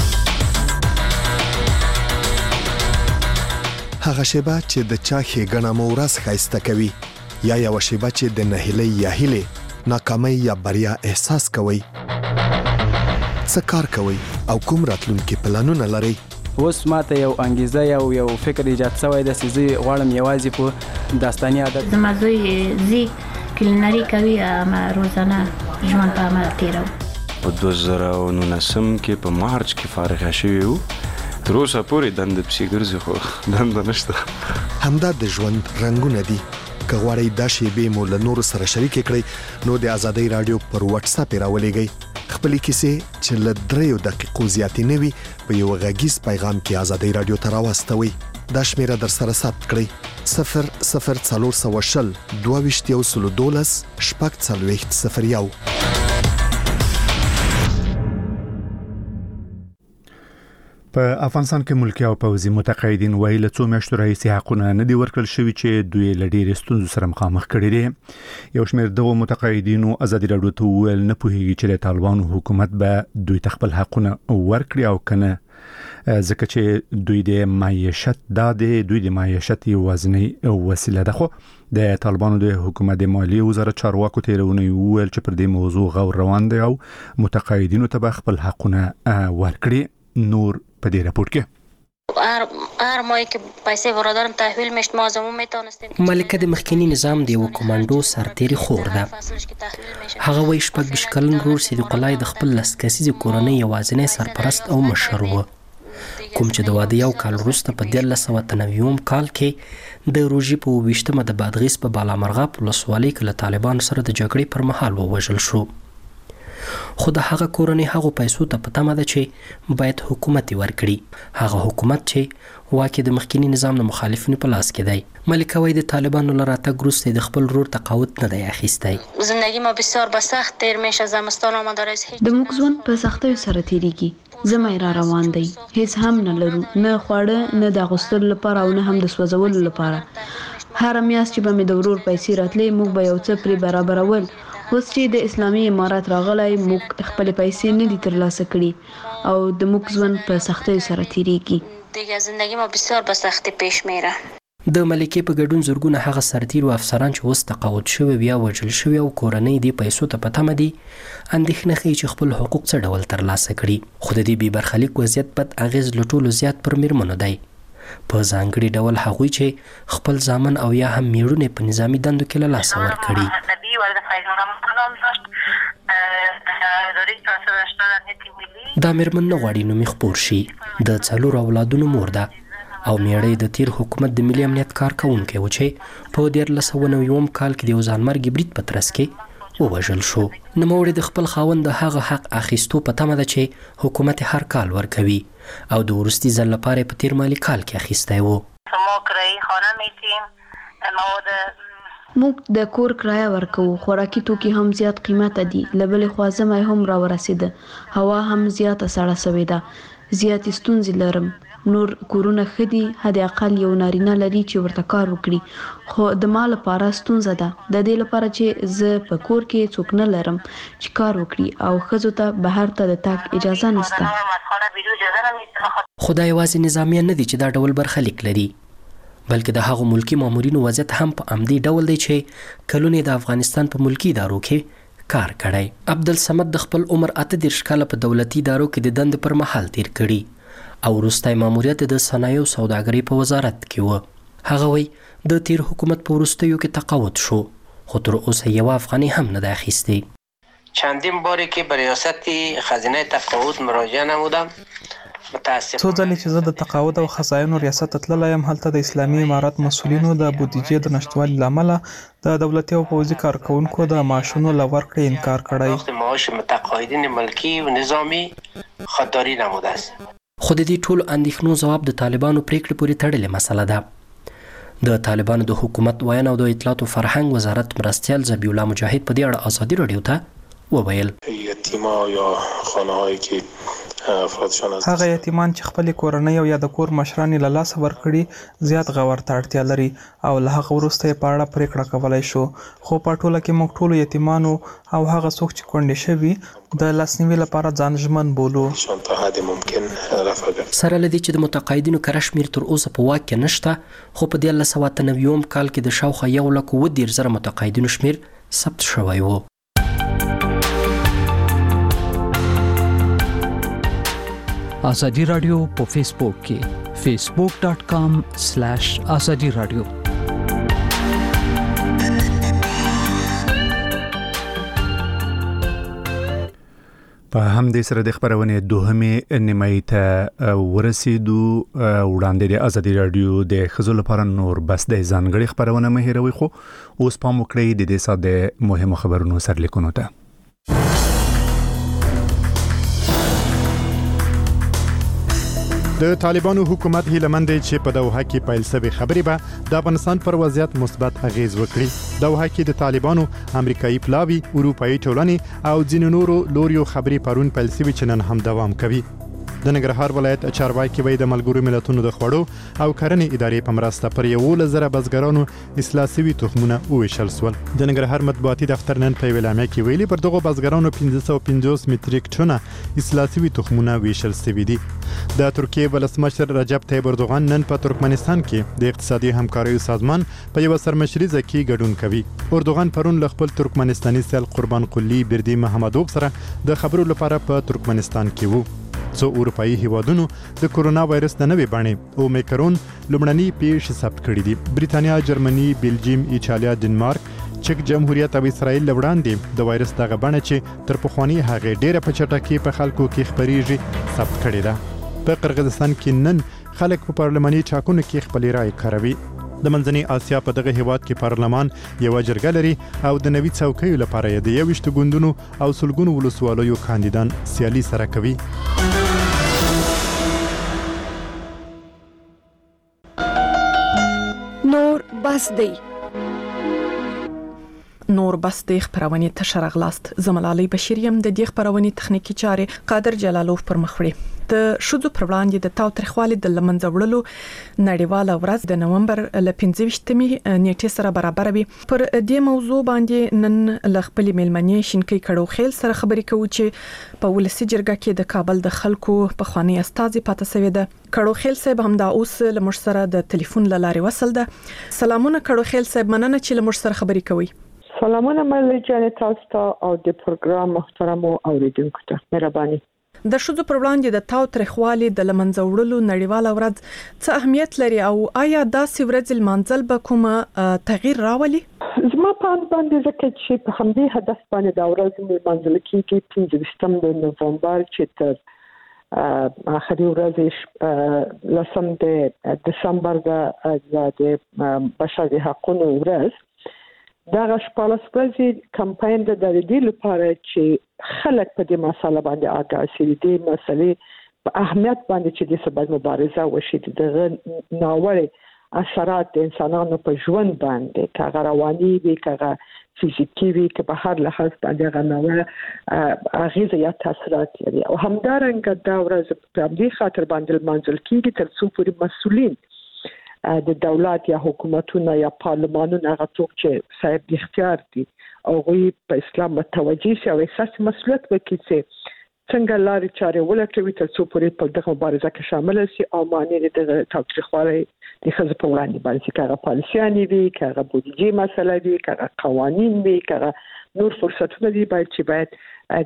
هغه شیبه چې د چا ښېګڼه مو ورځ ښایسته کوي یا یوه شیبه چې د نهیلۍ یا هیلې ناکامۍ یا بریا احساس کوئ. څه کار کوئ او کوم راتلونکي پلانونه لرئ؟ اوس ماته یو انګیزه یو یو فکر ایجاد شوی دی چې زه غواړم یوازې په داستاني عادت زما زوی زی کلینري کوي اما روزانه ژوند په عمل تیرو. په دوه زره او نولسم کې په مارچ کې فارغ شوی وو. تر اوسه پورې دنده پسې ګرځي خو دنده نشته. همدا د ژوند رنګونه دي. که غواړئ دا شیبې مو له نورو سره شریکې کړئ نو د ازادۍ راډیو پر واتس اپ یې راولېږئ. خپلې کیسې چې له دریو دقیقو زیاتې نه وي په یو غږیز پیغام کې ازادۍ راډیو ته راواستوئ. دا شمیره در سره ثبت کړئ: صفر صفر څلور سوه شل دوه ویشت یو سلو دولس شپږ څلوېښت صفر یو. په افغانستان کې ملکی او پوځي متقاعدین وایي له څو میاشتو راهیسې حقونه نه دي ورکړل شوي چې دوی له ډېرې ستونزو سره مخامخ کړي دي. یو شمېر دغو متقاعدینو ازادي راډیو ته وویل نه پوهېږي چې د طالبانو حکومت به دوی ته خپل حقونه ورکړي او که نه ځکه چې دوی د معیشت دا د دوی د معیشت یوازینۍ وسیله ده. خو د طالبانو د حکومت د مالیې وزارت چارواکو تېره اونۍ وویل چې پر دې موضوع غور روان دی او متقاعدینو ته به خپل حقونه ورکړي. نور په دې راپور کې هر هر ماهی که پیسې ورادارم تحویل میشد ما از عموم میتونستیم. ملکه د مخکنی نظام دی و کمانډو سرتیری خور ده. هغه وای شپږ بیش کلن رور صدیق الله د خپل لسکسیز کورنۍ یوازینی سرپرست او مشر و کوم چې د واده یو کال وروسته په دیارلس سوه اته نوي کال کې د روژې په اووه ویشتمه د بادغیس په بالامرغاب ولسوالۍ کې له طالبانو سره د جګړې پر مهال ووژل شو. خو د هغه کورنۍ هغو پیسو ته په تمه ده چې باید حکومت یې ورکړي. هغه حکومت چې واکې د مخکني نظام د مخالفینو په لاس کې دی. ملکه وایي د طالبانو له راتګ وروسته د خپل رور تقاعد نه دی اخیستی. زندگی ما بسیار به سخت تیر میشه. زمستان آمده رئیس هیچ د موږ ژوند په سختیو سره تیریږي. زما را روان دی. هیڅ هم نه لرو، نه خواړه، نه د اغوستلو لپاره او نه هم د سوځولو لپاره. هر میاشت چې به مې د ورور پیسې راتلې موږ به یو څه پرې برابرول. اوس چې د اسلامي امارات راغلی موږ خپل پیسې نه دي ترلاسه کړي او د موږ ژوند په سختیو سره تیریږي. دیگه زندگی ما بسیار به سختی پیش میره. د ملکې په ګډون زرګونه هغه سرتیر او افسران چې اوس تقاعد شوي بیا وژل شوي او کورنۍ دې پیسو ته په تمه دي اندېښنه ښیي چې خپل حقوق څه ډول ترلاسه کړي. خو د دې بې برخلیک وضعیت بد اغېز له ټولو زیات پر میرمنو دی، په ځانګړي ډول هغوی چې خپل زامن او یا هم میړونه په نظامی دندو کې له لاسه ورکړي. دا میرمن نه غواړي نومي خپور شي. د څلورو اولادونو مور ده او میړی د تیر حکومت د ملي امنیت کارکوونکی و چې په دیارلس سوه نوي کال کې د یو ځانمرګي برید په ترڅ کې ووژل شو. نوموړی د خپل خاوند د هغه حق اخیستو په تمه ده چې حکومت هر کال ورکوي او د وروستي ځل لپاره په تیر مالي کال کې اخیستی و. موږ د کور کرایه ورکوو. خوراکي توکي هم زیات قیمته دي. له بلې خوا زمی هم راورسېده. هوا هم زیاته سړه سوې ده. زیاتې ستونزې لرم. نور کورونه ښه دي، حد اقل یو نارینه لري چې ورته کار وکړي. خو د ما لپاره ستونزه ده د دې لپاره چې زه په کور کې څوک نه لرم چې کار وکړي او ښځو ته بهر ته د تګ اجازه نشته. خو دا یوازې نظامیان نه دي چې دا ډول برخلیک لري، بلکې د هغو ملکی مامورینو وضعیت هم په همدې ډول دی چې کلونه د افغانستان په ملکی ادارو کې کار کړی. عبدالصمد د خپل عمر اته دېرش کاله په دولتي ادارو کې د دندې پر مهال تیر کړي او وروستی ماموریت د صنایعو سوداګرۍ په وزارت کې و. هغه وایي د تیر حکومت په وروستیو کې تقاعد شو خو تر اوسه یوه افغانۍ هم نه ده اخیستی. چندین باری که به ریاست خزینه تقاعد مراجعه نمودم متاسف څو ځلې چې زه د تقاعد او خزاینو ریاست تللی یم، هلته د اسلامي امارت مسؤلینو د بودیجې د نشتوالي له امله د دولتي او پوځي کارکونکو د معاشونو له ورکړې انکار کړی. معاش متقاعدین ملکی و نظامی خودداری نموده است. خو د دې ټولو اندېښنو ځواب د طالبانو پریکړې پورې تړلې مسله ده. د طالبانو د حکومت ویاند او د اطلاعات او فرهنګ وزارت مرستیال ذبیح الله مجاهد په دې اړه ازادي رادیو ته وویل: یتیما یا خانه‌هایی که افرادشان از هغه یتیمان چې خپل کورنۍ او یا د کور مشران له لاسه ورکړي زیات غور ته اړتیا لري او له هغه وروسته په اړه پریکړه کولای شو. خو په ټوله کې موږ ټول یتیمانو او هغه څوک چې کونډې شوي د لاسنیوي لپاره ځان ژمن بولو. سره لدی چې د متقاعدینو کره شمیر تر اوسه په واک کې نشته، خو په دیارلس سوه اته نوي کال کې د شاوخوا یو لک اووه دېرش زره متقاعدینو شمیر ثبت شوی و. آزادی رادیو په فیسبوک کې فیسبوک ډاٹ کام سلیش آزادی رادیو. په همدې سره د خبرونې دوهمې نیمایي ته ورسېدو. وړاندې د ازادي رادیو د ښځو لپاره نور بس د ځانګړې خبرونه مه هېروئ، خو اوس پام وکړئ د دې ساعت د مهمو خبرونو سرلیکونو ته. د طالبانو حکومت هیله مند دی چې په دوحه کې پیل شوې خبرې به د افغانستان پر وضعیت مثبت اغیز وکړي. دوحه کې د طالبانو، امریکایي پلاوی، اروپایي ټولنې او ځینو نورو لوریو خبرې پرون پیل شوې چې نن هم دوام کوي. د ننګرهار ولایت چارواکي وایي د ملګرو ملتونو د خوړو او کرنې ادارې په مرسته پر یولس زره بزګرانو اصلاح شوي تخمونه وویشل شول. د ننګرهار مطبوعاتي دفتر نن په یوه اعلامیه کې ویلي پر دغو بزګرانو پنځه سوه پنځوس متریک ټنه اصلاح شوي تخمونه ویشل شوي دي. د ترکیې ولسمشر رجب طیب اردوغان نن په ترکمنستان کې د اقتصادي همکاریو سازمان په یوه سرمشریزه کې ګډون کوي. اردوغان پرون له خپل ترکمنستاني سیال قربان قلی بردي محمدوف سره د خبرو لپاره په ترکمنستان کې وو. څو اروپایي هیوادونو د کورونا وایرس د نوې بڼې اومیکرون لومړني پیښې ثبت کړي دي. بریتانیا، جرمني، بلجیم، ایټالیا، ډنمارک، چک جمهوریت او اسرائیل لوړاندې د وایرس دغه بڼه چې تر پخواني هغه ډیره په چټکۍ په خلکو کې خپریږي ثبت کړي ده. په قرغیزستان کې نن خلک په پارلماني ټاکنو کې خپل رائے کاروي. د منځنۍ اسیا په دغه هیواد کې پارلمان یو جرګه لري او د نوي څوکیو لپاره د یوشت ګوندونو او سلګونو ولسوالیو کاندیدان سیالي سره کوي. نور بس دی نور بس د خبرونه ته شرغلاست. زملالي بشریم د دې خبرونه تخنیکی چارې قادر جلالوف پر مخ وړي. د شذو پر وړاندې د تاوتریخوالي د لمنځه وړلو نړیواله ورځ د نومبر ل پنځه ویشتمې نیټې سره برابر وي. پر دې موضوع باندې نن ل خپل میلمنې شینکې کړو خیل سره خبرې کوو چې په ولسی جرګه کې د کابل د خلکو په خواني استازي پاتې سوي ده. کړو خیل صاحب هم دا اوس ل مش سره د ټلیفون لارې وصل ده. سلامونه کړو خیل صاحب، مننه چې ل مش سره خبرې کوي. سلامونه ملي جان تاسو ته او د پروګرام محترم اوریدونکو ته مهرباني. د شذو پر وړاندې د تاوتریخوالي د لمنځه وړلو نړیواله ورځ څه اهمیت لري او آیا داسې ورځ المنځل به کومه تغییر راولي؟ زما په اند باندې ځکه چې په همدې هدف باندې دا ورځ المنځل کېږي پنځه ویشتم د نومبر چې تر اخري ورځ لسم د دسمبر د بشري حقوقو ورځ دا شپږ ورځې کمپاین د دې لپاره چې خلک په دې مسله باندې آگاه شي، دې مسلې په اهمیت باندې چې د سبب مبارزه وشي، د ناوړه اثرات د انسانانو په ژوند باندې کاغه رواني وي، کاغه فزیکی وي، که په هر لحاظ باندې غناوه اغیزه یا تاثیرات لري. او همدارنګه دا ورځ په دې خاطر باندې منځل کیږي تر څو پورې مسؤلین د دولت یا حکومتونو یا پارلمانونو هغه څوک چې صاحب اختیار دي او غوي په اسلام متوجي شي او احساس مسؤلیت وکړي چې څنګه لارې چارې ولټوي تر څو پورې په دغه مبارزه کې شامل شي او معنی د تاوتریخوالي د ښځو په وړاندې باندې کاغه پالیسيانې وي، کاغه بودیجې مسله وي، کاغه قوانین وي، کاغه نور فرصتونه دي باید چې باید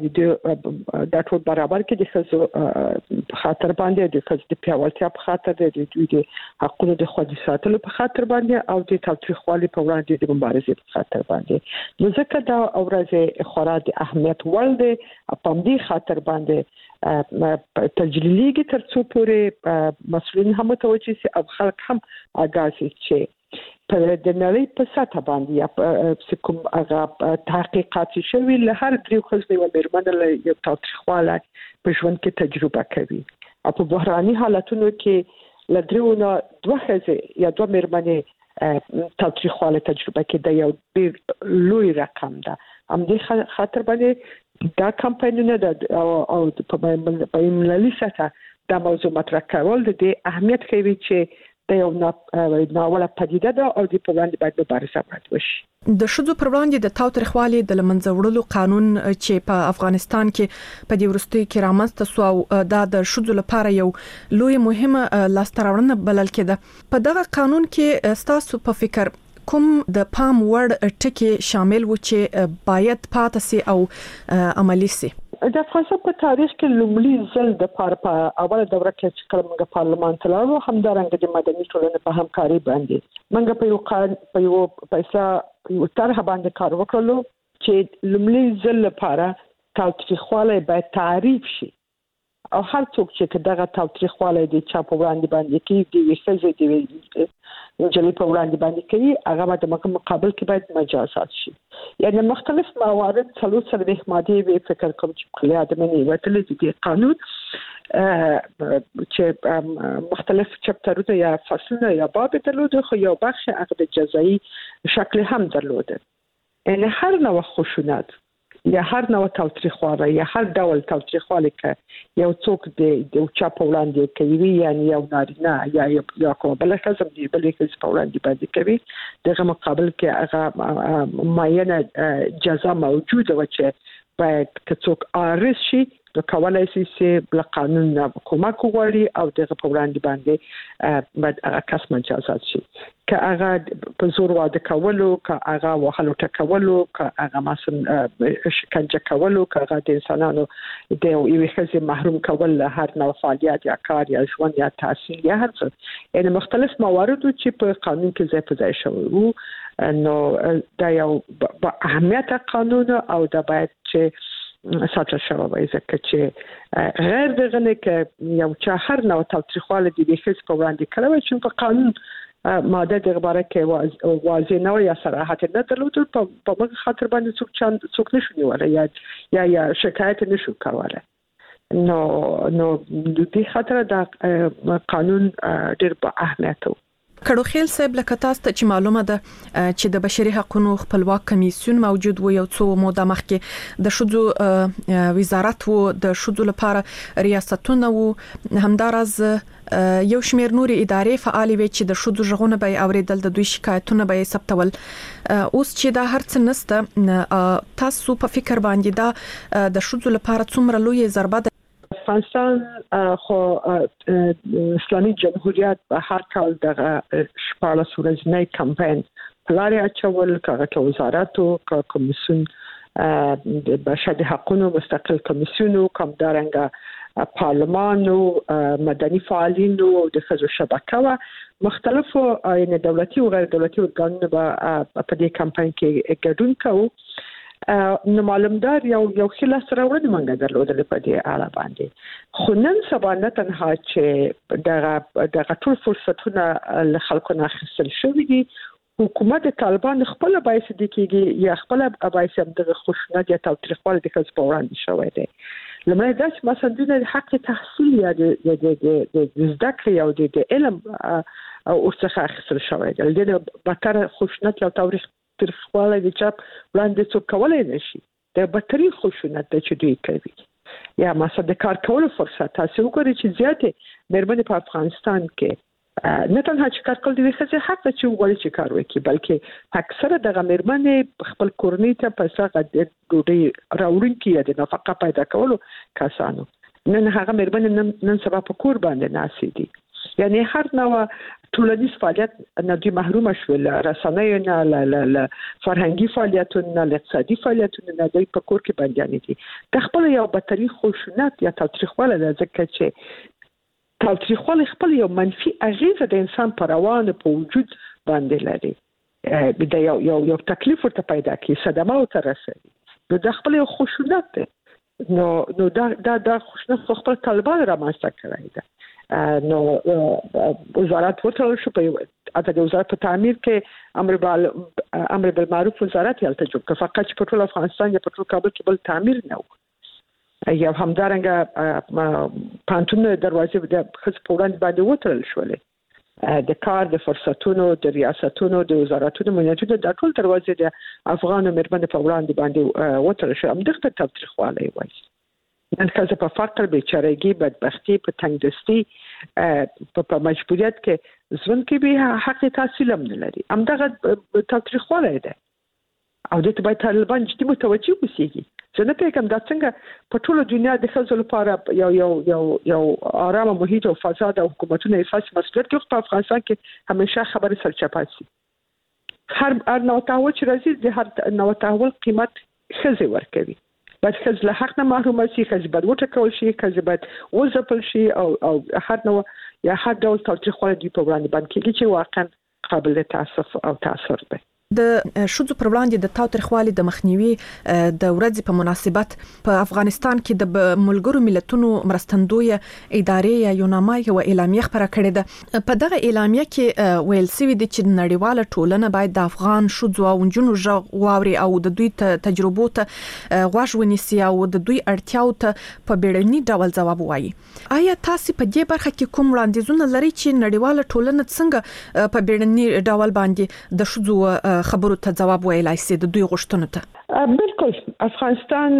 د ټول برابر کې د ښځو په خاطر باندې د ښځو د پیاوړتیا په خاطر د دوی د حقوقو د خوندي ساتلو په خاطر باندې او د تاوتریخوالي په وړاندې د مبارزې په خاطر باندې. نو ځکه دا ورځ خورا د اهمیت وړ دی. په دې خاطر باندې تجلیلیږي ترڅو پورې مسؤلین هم متوجه سي او خلک هم آگاه سي چې په د نړۍ په سطح باندې یا کوم هغه تحقیقات شوي له هر دریو ښځو یوه مېرمن له یو تاوتریخوالی په ژوند کې تجربه کوي او په بحراني حالتونو کې له دریو نه دوه ښځې یا دوه مېرمنې تاوتریخوالی تجربه کوي دا یو ډېر لوی رقم ده همدې خاطر باندې دا کمپاینونه او په بین‌المللي سطح دا موضوع مطرح کول د دې اهمیت ښیي چې د یو ناوړه پدیده ده او د په وړاندې باید مبارزه باید وشي د ښځو پر وړاندې د تاوتریخوالي د له منځه وړلو قانون چې په افغانستان کې په دې وروستیو کې رامنځته سو او دا د ښځو لپاره یو لوی مهمه لاسته راوړنه بلل کېده په دغه قانون کې ستاسو په فکر کوم د پام وړ ټکي شامل و چې باید پاتې سي او عملي سي د افغانستان په تاریخ کې لومړی ځل د پاره په اوله دوره کې چې کله موږ پارلمان ته لاړو همدارنګه د مدني ټولنې په همکاري باندې موږ په یو قانون په یو پیسې یو طرح باندې کار وکړلو چې لومړی ځل لپاره تاوتریخوالی باید تعریف شي او هر څوک چې دغه تاوتریخوالی د چا په وړاندې باندې کوي د وښځې د نجلۍ په وړاندې باندې کوي هغه د مقابل کې باید مجازات شي یعنی مختلف موارد څلور څلوېښت مادې وي فکر کوم چې کلیه د منې وتلې دي قانون چې مختلف چپټرونه یا فصلونه یا باب درلوده خو یو بخش هغه د جزایی شکل هم درلوده یعنی هر نوع خشونت یا هر نوع تاوتریخوالی یا هر ډول تاوتریخوالی که یو څوک د چا په وړاندې کوي یعنی یو نارینه یا یا کومه بله ښځه د بلې ښځې په وړاندې باندې کوي دغه مقابل کې هغه معینه جزا موجوده وه چې باید که څوک عارض شي نو کولای شي چې له قانون نه کومک وغواړي او دغه په وړاندې باندې باید هغه کس مجازات شي که هغه په زور واده کولو که هغه وهلو ټکولو که هغه مثلا شکنجه کولو که هغه د انسانانو د یوې ښځې محروم کول له هر نوع فعالیت یا کار یا ژوند یا تحصیل یا هر څه یعنی مختلف موارد چې په قانون کې ځای په ځای شوي وو نو دا یو با اهمیت قانون او دا باید چې ساتل شوی وای ځکه چې غیر دغه نه کې یو چا هر نوع تاوتریخوالی د وښځې په وړاندې کړی چې په قانون ماده دغه باره کې واضح نه یا صراحت نه درلوده په موږ خاطر باندې څوک چاند څوک نشو نیولی یا یا یا شکایت نشو کولی نو نو د دې خاطر دا قانون ډېر با اهمیت و کډو خیل صاحب لکه تاسو ته چې معلومه ده چې د بشري حقوقو خپلواک کمیسیون موجود و یو څو موده مخکې د ښځو وزارت و د ښځو لپاره ریاستونه و همدارز یو شمېر نوري ادارې فعال وي چې د ښځو ژغونه به اوریدل د دوی شکایتونه به ثبتول اوس چې دا هرڅ نسته تاسو په فکر باندې دا د ښځو لپاره څومره لوی ضربه افغانستان خو اسلامي جمهوریت په هر کال دغه شپاړس ورځنی کمپاین پلان اچول کاغه وزارت او کمیسیون د بشري حقوقو مستقل کمیسیون او کومدارنګ پارلمان او مدني فعالین او د ښځو شبکه و مختلفو عین دولتي او غیر دولتي ورګانونه په دې کمپاین کې ګډون کوي نو معلومدار یو یو خلاص راوړل مونږ درلودل په دې اړه باندې خو نن سبا نه تنها چې دغه دغه ټول فرصتونه له خلکو نه اخیستل شوي دي حکومت طالبان خپل باعث دي کېږي یا خپل باعث دغه خشونت یا تاوتریخوالی د ښځو په وړاندې شوی دی لمړی دا چې مثلا د حق تحصیل یا د د زده کړې او د علم او څخه اخیستل شوی دی د بدتر خشونت یا تاوتریخ ترخواله د چاپ وړاندې څوک کولای نشي د بدترین خشونت د چې دوی کوي یا مثلا د کار کولو فرصت تاسو وګورئ چې زیاتې مېرمنې په افغانستان کې نه تنها چې کار کول د ښځې حق چې وګورئ چې کار وکړي بلکې اکثره دغه مېرمنې خپل کورنۍ ته پیسې د ډوډۍ راوړونکي یا د نفقه پیدا کولو کسانو نن هغه مېرمنې نن سبا په کور باندې ناسي دي یعنی هر نوع ټولنیز فعالیت نه دي محروم شول رسنیو نه ل فرهنګي فعالیتونو نه اقتصادي فعالیتونو نه د په کور کې باندې دي د خپل یو بدتري خشونت یا تاوتریخوالی ځکه چې تاوتریخوالی خپل یو منفي اغیزه د انسان پر روان په وجود باندې لري د یو یو یو تکلیف ورته پیدا کوي صدمه ورته رسوي نو د خپل یو خشونت دی نو نو دا دا د خوشنه خپل طالبان را ماسته کړی دا نو وزارت وټل شو په اته د وزارت په تعمیر کې امر بال امر بالمعروف وزارت یالته جوړ کړ فقط په ټول افغانستان یا په ټول کابل کې بل تعمیر نه و یا همدارنګه پانتون دروازې د خص پوراند باندې وټل شولې د کار د فرصتونو د ریاستونو د وزارتونو منځته د ټول دروازې د افغان مېرمنو په وړاندې باندې وټل شو هم دغه تاریخواله وایي نن ښځه په فقر بیچارهګي بدبختی په تنګدستي په مجبوریت کې ژوند کې به حق تحصیل هم نه لري همدغه تاریخواله ده او د ته باید طالبان جدي متوجه وسیږي زه نه پیګم دا څنګه په ټول دنیا د ښځو لپاره یو یو یو یو آرام محیط او فضا د حکومتونو اساس مسؤلیت کې په افغانستان کې همیشه خبره سرچپه شي هر هر نو تاول چې راځي د هر نو تاول قیمت ښځه ورکوي بس خځ له حق نه محروم شي خځ بد وټکول شي خځ بد وځپل شي او او هر نو یا هر ډول تاریخي دی په وړاندې باندې کې چې واقعا قابل تاسف او تاثیر دی د شذو پر وړاندې د تاوتریخوالي د مخنیوي د ورځې په مناسبت په افغانستان کې د ملګرو ملتونو مرستندوی ادارې یا یوناما یو اعلامیه خبره کړې ده په دغه اعلامیه کې ویل سوي دي چې نړیواله ټولنه باید د افغان شذو او جنونو غواړي او د دوی تجربو ته غوښ ونیسي او د دوی اړتیاو ته په بیړني ډول ځواب وایي آیا تاسو په دې برخه کې کوم وړاندیزونه لري چې نړیواله ټولنه څنګه په بیړني ډول باندې د شذو خبرو ته جواب ویلای سي د دوی غوښتنو ته بالکل افغانستان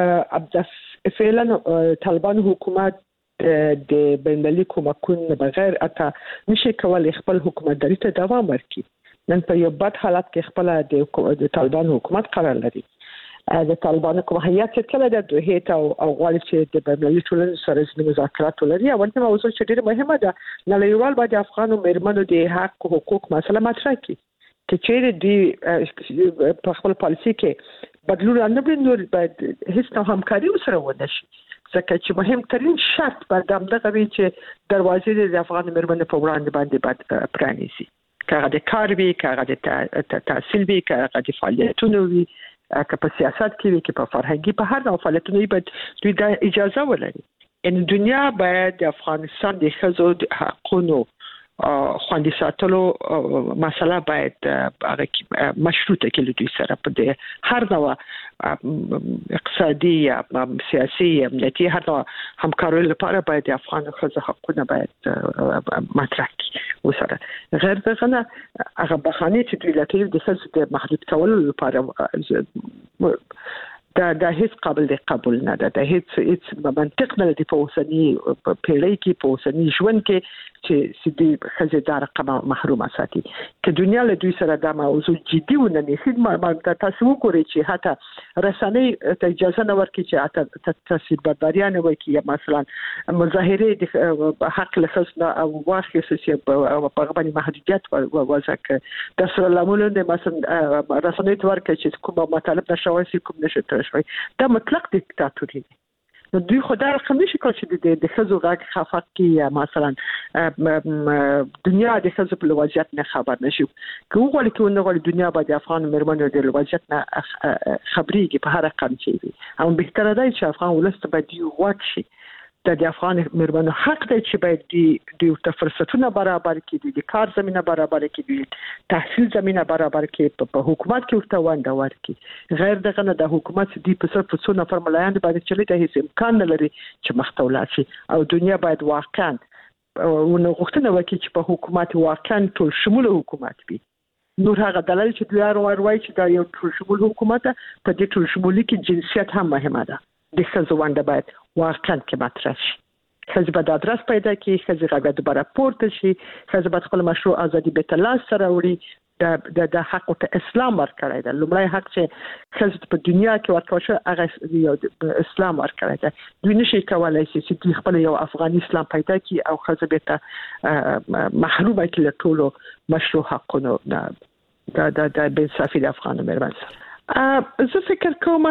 د فعلا طالبان حکومت د بینالمللي کومکونو بغیر اته نشي کولای خپل حکومتداري ته دوام ورکړي نن په یو بد حالت کې خپل د طالبان حکومت قرار لري د طالبان کوم هيئت چې کله د دوه او او غواړي چې د بینالمللي ټولنې سره د مذاکرات ولري او ورته موضوع چې ډیره مهمه ده نړیوال باید افغان مېرمنو د حق او حقوق مسله مطرح کړي چې چیرې دی په خپل پالیسي کې بدلون راځي نو باید هیڅ نوع همکاري سره ونه شي ځکه چې مهمترین شرط باید دغه وي چې دروازې د افغان مېرمنو په وړاندې باندې باید پرانیزي کله د کار وی کله د تحصیل وی کله د فعالیتونو وی که په سیاست کې وی که په فرهنګي په هر ډول فعالیتونو باید دوی د اجازه ولري ان دنیا باید د افغانستان د ښځو حقوقو خوندي ساتلو مسله باید هغه مشروطه کې لدی سره په دې هر نوع اقتصادي یا سیاسي امنیتي هر نوع همکارۍ لپاره باید د افغان ښځو حقوقونه باید مطرح کړي وسره غیر دغه نه هغه بخانه چې دوی لته د ښځو د محدود کولو لپاره دا د هیڅ قابل د قبول نه ده د هیڅ هیڅ منطق نه دی په اوسنی پیړۍ کې په اوسنی ژوند کې چې سدي خزیدار رقم محروم ساتي که دنیا له دوی سره د موضوع جدي ونه نیسي ما تاسو وګورئ چې حتی رسنۍ ته اجازه نه ورکړي چې حتی تاسو بربریان وکړي یا مثلا مظاهره د حق له خصنا او واخې سیاسي په باندې محدودیت وځکه د سره لاملونه مثلا رسنۍ ته ورکړي چې کومه مطالب نشوي سي کوم نشته شوی دا مطلق دیکتاتوري دی نو دوی خدای رقم نشي کولای چې د خزو غاک خفق کې مثلا دنیا د خزو په وضعیت نه خبر نشي کوم غوړي کې ونه غوړي دنیا باندې افغان مېرمنو د وضعیت نه خبريږي په هر رقم چې او به تر دای چې افغان ولست باندې یو واکشي د افغان مېرمنو حق دی چې باید د د فرصتونو برابر کړي د کار زمينه برابر کړي تحصیل زمينه برابر کړي په حکومت کې ورته ونده ورکړي غیر دغه نه د حکومت دی په صرف څو نفر ملایان باندې چلی د هیڅ امکان نه لري چې مختولا شي او دنیا باید واقعا ونه غوښتنه وکړي چې په حکومت واقعا ټول شمول حکومت وي نور هغه دلایل چې دوی وروي چې دا یو ټول شمول حکومت په دې ټول شمولي کې جنسیت هم مهمه ده د ښځو ونده باید واقعا کې مطرح شي ښځې باید ادرس پیدا کړي ښځې غږ دوباره پورته شي ښځې باید خپل مشروع ازادي به ترلاسه سره وړي د د حق ته اسلام ورکړی دی لومړی حق چې ښځې په دنیا کې ورکړل شو هغه یو اسلام ورکړی دی دوی نشي کولای چې دوی خپل یو افغاني اسلام پیدا کړي او ښځې به ته محرومه کړي له ټولو مشروع حقونو د د د بنصافي د افغان مېرمنو زه فکر کوم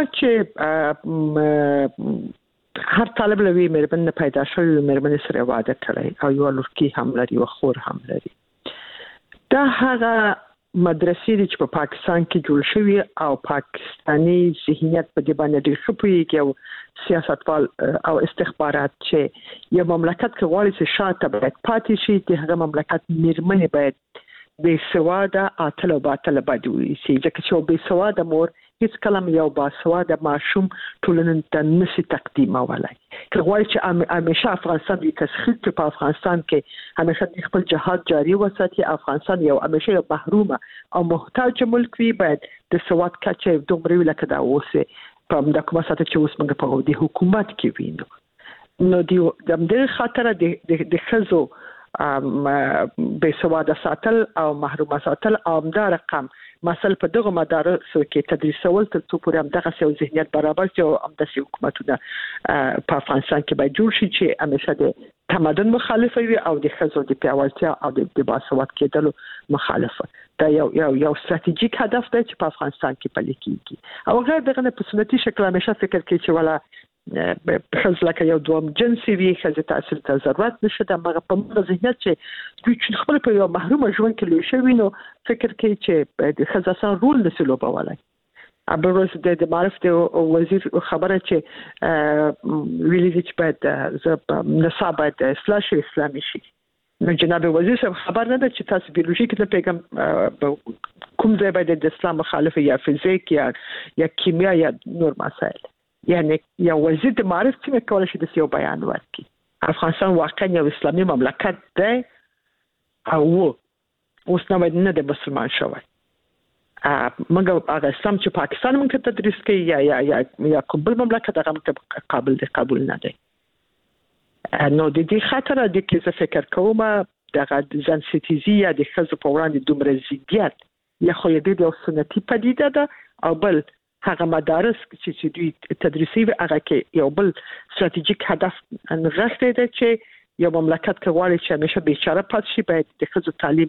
چې هر طالب لوي مېرمن پیدا شوی مېرمن سره واده کړی او یو لورکی هم لري او خور هم لري دا هغه مدرسې چې په پاکستان کې جوړ شوی او پاکستانی ذهنیت په دې باندې ډېر خپويږي او سیاستوال او استخبارات چې یو مملکت کې غواړي چې شاته باید پاتې شي د هغه مملکت میرمنې باید بې سواده اتل او باطل باید وي چې چې بې سواده مور هیڅ کلم یو باسواده ماشوم ټولنې ته نشي تقدیمولای که غواړي چې همیشه افغانستان د تسخیر په افغانستان کې همیشه خپل جهاد جاری وساتي افغانستان یو همیشه یو محروم او محتاج ملک وي باید د سواد کچه دومره لکه دا اوسه په د کومه ساته چې اوس موږ په د حکومت کې وینو نو دی د دې خاطر د د خزو ام به سواده ساتل او محروم ساتل او د رقم مثلا په دغه مدارسو کې تدریسول تر څو پورې هم دغه سیو ذهنیت برابر شي او هم د حکومتونو په افغانستان کې باید جوړ شي چې همیشه د تمدن مخالف وي او د خزو د پیاوړتیا او د باسواد کېدلو مخالفه دا یو یو یو ستراتیژیک هدف دی چې په افغانستان کې پلي کیږي او غیر دغه په سنتي شکل همیشه فکر کوي چې ولا خزل کې یو دوم جنسي وي خزه تاثیر ته ضرورت نشته د مغه په مغه ذهنیت چې دوی خپل په یو محروم ژوند کې لوي شوی نو فکر کوي چې د خزه سره رول نسلو بولای ابروز د معرفت وزیر خبره چې ویلي چې باید ز نصاب باید اصلاح شي اسلامي شي نو جناب وزیر صاحب خبر نه ده چې تاسو بیولوژي کې د پیغام کوم ځای باید د اسلام مخالف یا فزیک یا یا کیمیا یا نور مسائل یعنی یا وزیر د معرفت څنګه کولای شي د یو بیان ورکړي افغانستان واقعا یو اسلامي مملکت دی او اوس نو باید نه د مسلمان شوی مګر هغه اسلام چې پاکستان مونږ ته تدریس کوي یا یا یا یا کوم بل مملکت هغه مونږ قابل دی قبول نه دی نو د دې خاطر د کې څه فکر کوم دغه ځان ستیزي یا د خزو په وړاندې دومره زیات یا خو دې د سنتي پدیده ده او بل هغه مدارس چې دوی تدریسي هغه کې یو بل ستراتیژیک هدف انغښته ده چې یو مملکت کې غواړي چې همیشه بیچاره پاتې شي باید د خزو تعلیم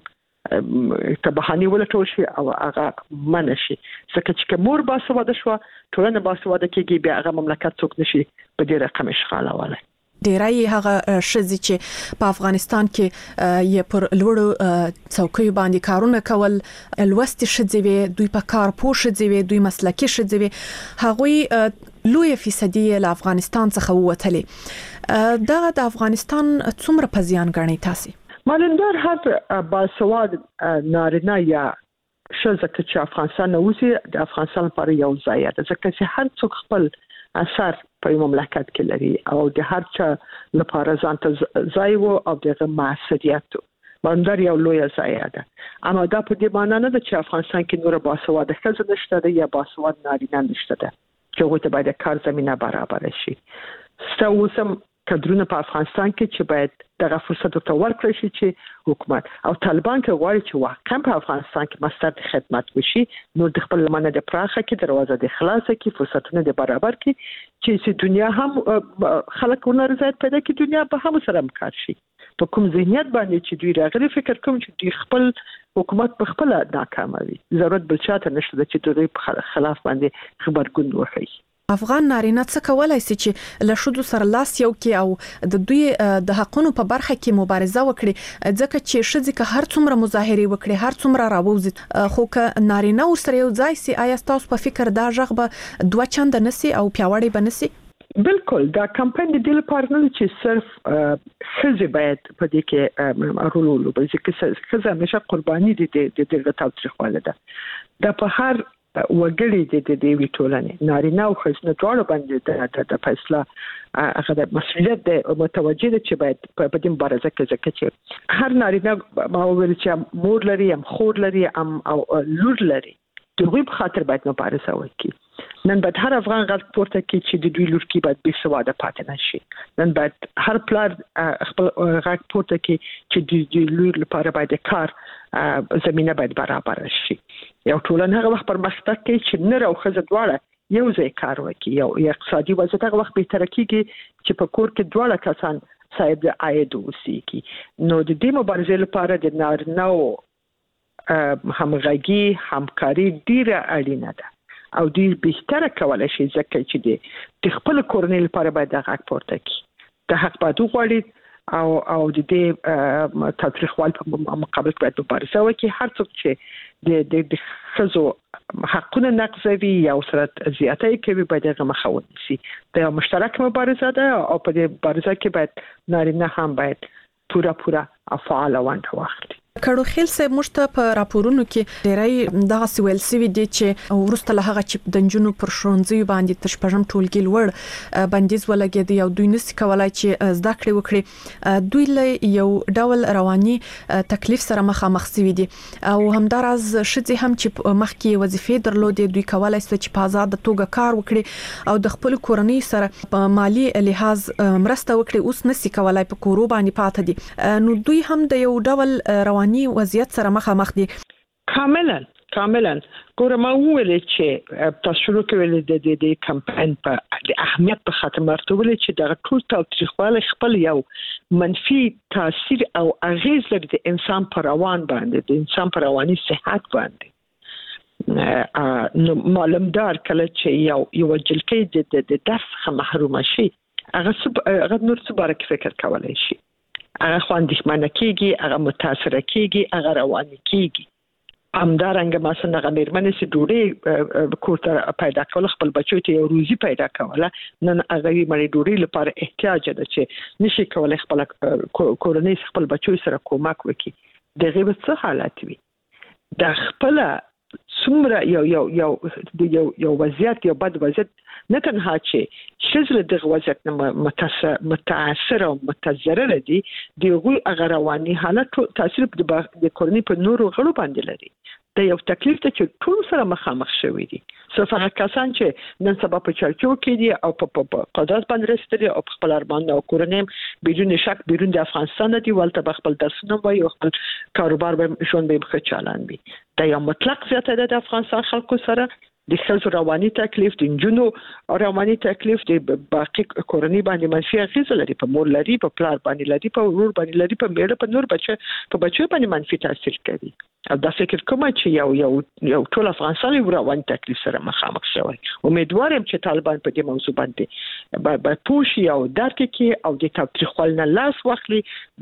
ته بهاني ولټول شي او هغه منشي ځکه چې مور باسواده شو ټولنه باسواده کېږي بیا هغه مملکت څوک نشي په دې رقم اشغال ولای ډیرای هغه شذې چې په افغانستان کې یې پر لوړو څوکۍ باندې کارونه کول لوستي شذې دوی په کار پوه شذې دوی مسلکي شذې هغوی لوی فیصدي له افغانستان څخه ووتلې دا د افغانستان څومره په زیان غني تاسو مالندار هر باسواد نارینه یا شذې چې افغانستان اوسې د افغانستان لپاره یو ځای ده ځکه چې هر څوک خپل اثر په مملکت کې لري او د هر چا لپاره ځان ته ځای وو او دغه مسؤلیت باندې یو لوی ځای ده اما دا په دې معنی نه ده چې افغانستان کې نور باسواده ښځې نشته ده یا باسواده نارینه نشته ده چې هغوی ته باید کار زمینه برابر شي ستاسو کډرونه په افغانستان کې چې باید دغه فرصت ورته ورکړي شي چې حکومت او طالبان کې غواړي چې واقعا په افغانستان کې مستند خدمت وشي نو د خپل لمنه د پراخه کې دروازه د خلاصه کې فرصتونه د برابر کې چې دنیا هم خلک ورزاد پیدا کې دنیا به هم سره همکار شي په کوم ذهنیت باندې چې دوی راغلي فکر کوم چې دوی خپل حکومت په خپل ناکاموي ضرورت بل چاته نشته چې دوی په خلاف باندې خبرګون وکړي افغان نارینه څه کولای شي چې له شودو سره لاس یو کې او د دوی د حقونو په برخه کې مبارزه وکړي ځکه چې شذې که هر څومره مظاهره وکړي هر څومره راوځي خو که نارینه ورسره یو ځای سي آیا تاسو په فکر دا ژغ به دوه چنده نسی او پیاوړی بنسي بالکل دا کمپاین د دې لپاره نه چې صرف خزه باید په دې کې رولولو بلکې چې خزه همیشه قرباني دي د دې تاوتریخواله ده دا په هر وګړي د دې وی ټولنې نارینه او ښځینه ټول باندې د فیصله هغه د مسؤلیت د متوجه دي چې باید په دې مبارزه کې ځکه چې هر نارینه ما ویل چې مور لري هم خور لري هم او لور لري دوی په خاطر باید مبارزه وکړي نن باید هر افغان غږ پورته کړي چې د دوی لور کې باید بې سواده پاتې نشي نن باید هر پلار خپل غږ پورته کړي چې د دوی لور لپاره باید کار زمينه باید برابر شي یو ټولنه هغه وخت پرمختګ کوي چې نر او ښځه دواړه یو ځای کار وکړي یو اقتصادي وضعیت هغه وخت به ترقی کړي چې په کور کې دواړه کسان صاحب د عاید اوسېږي نو د دې مبارزې لپاره د نارینه‌و همغږي همکاري ډیره اړینه ده او دوی بهتره کولای شي ځکه چې د خپل کورنۍ لپاره باید د حق پورته کړي د حق باید وغواړي او او د دې تاریخوال په مقابل کې باید مبارزه وکړي. هر څوک چې د د خزو حقونه نقضوي یا سره زیاتې کوي باید هغه مخاون شي. د مشترک مبارزه ده او په دې مبارزه کې باید نارینه هم باید پورا پورا فعال ونډه واخلي. کړو خیل صاحب مشته په راپورونو کې ډېرای دغه سویل سوي دي چې ورسته له هغه چې د جنونو پر شونځي باندې تر شپږم ټولګي لوړ بندیز ولګېد یو دوی نس کولای چې زده کړې وکړي. دوی له یو ډول رواني تکلیف سره مخامخ سوي دي او همدارز شذې هم چې مخکې وظیفې درلودې دوی کولای شي چې په آزاد توګه کار وکړي او د خپل کورنۍ سره په مالی لحاظ مرسته وکړي. اوس نس کولای په کورو باندې پاتې دي نو دوی هم د یو ډول رواني وضعیت سره مخامخ دي. کاملا کاملا ګوره ما ویل چې تاسو شروع کړل د دې د کمپاین په د اهمیت په خاطر مرته ویل چې د ټول تاریخوال خپل یو منفي تاثیر او اغیز لري د انسان پر روان باندې د انسان پر رواني صحت باندې. نو معلومدار کله چې یو یو جلکې د درس څخه محروم شي هغه هغه نور څه باره فکر کولای شي. هغه خواندښمنه کیږي، هغه متاثر کیږي، هغه رواني کیږي. همدارنګه مثلا هغه مېرمنې چې ډوډۍ کور ته پیدا کول خپل بچو ته یو روزي پیدا کوله نن هغه یې مړي ډوډۍ لپاره احتیاج ده چې نشي کولای خپل کورنۍ خپل بچو سره کومک وکړي. دغه به څه حالت وي؟ د خپل څومره یو یو یو یو یو وضعیت یو بد وضعیت نه تنها چې شزله د وضعیت متاثر متاثر او متضرر دي دغه هغه رواني حالت تاثیر د کورنۍ په نورو غړو باندې لري. د یو تکلیف ته چې ټول سره مخامخ شوي دي. صفه کسان چې نن سبا په چرچو کې دي او په قدرت باندې رسېدلي او خپل ارمان او کورنۍ بدون شک بیرون د افغانستان دي ولته خپل درسونه وایي او خپل کاروبار به شون به ښه چالان وي. دا یو مطلق زیاته ده د افغانستان خلکو سره د خلکو رواني تکلیف د جنونو رواني تکلیف د باقي کورنۍ باندې منفي اغیز لري، په مور لري، په پلار باندې لري، په ورور باندې لري، په میړه په نور بچو په بچو باندې منفي تاثیر کوي. او دا فکر کوم چې یو یو یو ټول افغانستان یو رواني تکلیف سره مخامخ شوی. امیدوارم چې طالبان په دې موضوع باندې به پوښي او درک کړي او د تاریخوال نه لاس واخلي،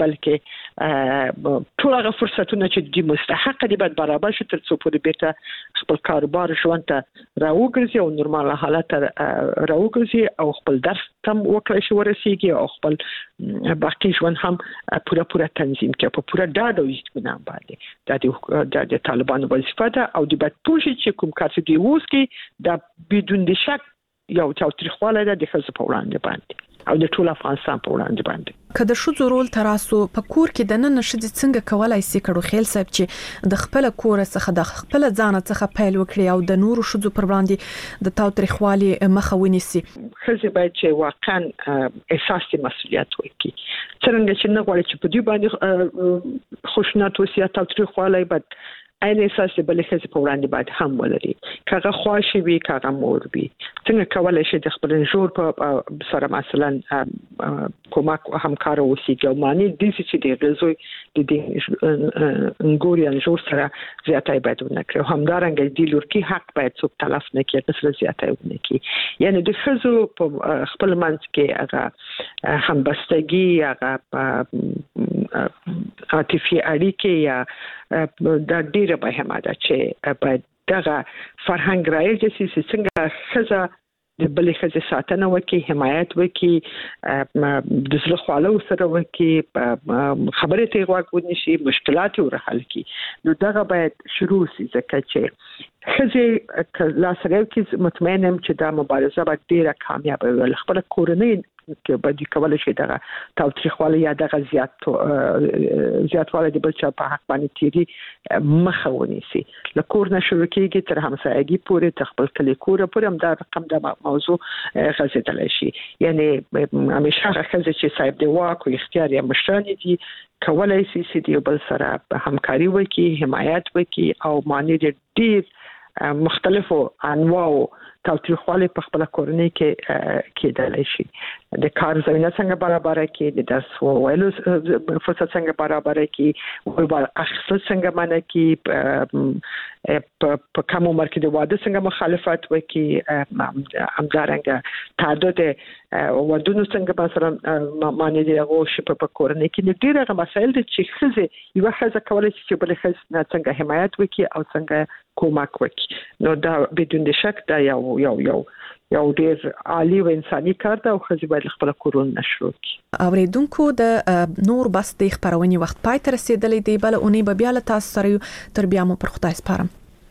بلکې ټول هغه فرصتونه چې د مستحق دي باید برابر شي تر څو پورې بیرته خپل کاروبار ژوند ته راوګرځي او نورمال حالت راوګرځي او خپل درس تم وکړي شو ورسیږي او خپل باقي ژوند هم پوره پوره تنظیم کړي په پوره ډاډ او اطمینان باندې. دا د د طالبانو وظیفه ده او د باید پوښي چې کوم کار چې دی اوس کې دا بدون د شک یو تاریخواله ده د خزه په وړاندې باندې او د ټول افغانستان په وړاندې باندې. کله شو زرول تراسو په کور کې د نن شې څنګه کولای سي کړو خیل صاحب چې د خپل کور څخه د خپل ځان څخه پیل وکړي او د نورو شذو پر وړاندې د تاریخوالي مخه ونیسي. خزه باید چې واقعا احساس مسؤلیت وکړي. څنګه چې نه غواړي چې په دې باندې خوشنات وسیا تاریخوالي باید این احساس بل خزه په وړاندې باید هم ولري. کاغه خواشي وي کاغه مور وي. څنګه کولای شي د خپل جوړ په سره مثلا کومک همکار اوسېږي او معنی د دې چې د غزوی د دې انګوريان جوړ سره زیاتای باید ونکړي. همدارنګه د لورکی حق باید څوک تلف نه کړي مثلا زیاتای ونکړي. یعنی د خزو په خپل منځ کې هغه همبستګي هغه عاطفي اړیکې یا دا ډیره مهمه ده چې باید دغه فرهنګ رایج شي چې څنګه خزه د بلې خزه ساتنه وکړي، حمایت وکړي، د زړه خواله سره وکړي، خبرې ته غوږ ونیسي، مشکلات ور حل کړي. نو دغه باید شروع شي ځکه چې خزه لا سره کې مطمئنم چې دا مبارزه به ډیره کامیاب وي. خپل کورنۍ کې باید کولای شي دغه تاریخواله یا دغه زیات زیاتواله د بل چا په حق باندې تیری مخه ونیسي. لکور نه شروع کیږي تر همسایګي پورې تر خپل کلی کور پورې هم دا رقم د موضوع غځېدل شي. یعنی همیشه خزه چې صاحب دی واک او اختیار یې مشران دي کولای شي چې د بل سره همکاري وکړي، حمایت وکړي او معنی دې ډیر مختلفو انواعو تاوتریخوالي په خپل کورنۍ کې کېدلی شي. د کار زمينه څنګه برابر کې، د درس ویلو فرصت څنګه برابر کې، ولبال اخص څنګه منه کې، په کوم عمر کې د واده څنګه مخالفت وکي، همدارنګه تعدد ودونو څنګه مثلا معنی دی هغه شي په کورنۍ کې ډېر مسایل دي چې خزه یو خزه کولای شي چې بل خزه نه څنګه حمایت وکي او څنګه کومک وکي. نو دا بدون شک دا یو یو یو یو ډېر عالی او انساني کار ده او خزه باید خپل کورونه نشو کی. اوریدونکو د نور بس د خبرونې وخت پای ته رسیدلې دی، بل اونې به بیا له تاسو سره تر بیا مو پر خدای سپارم.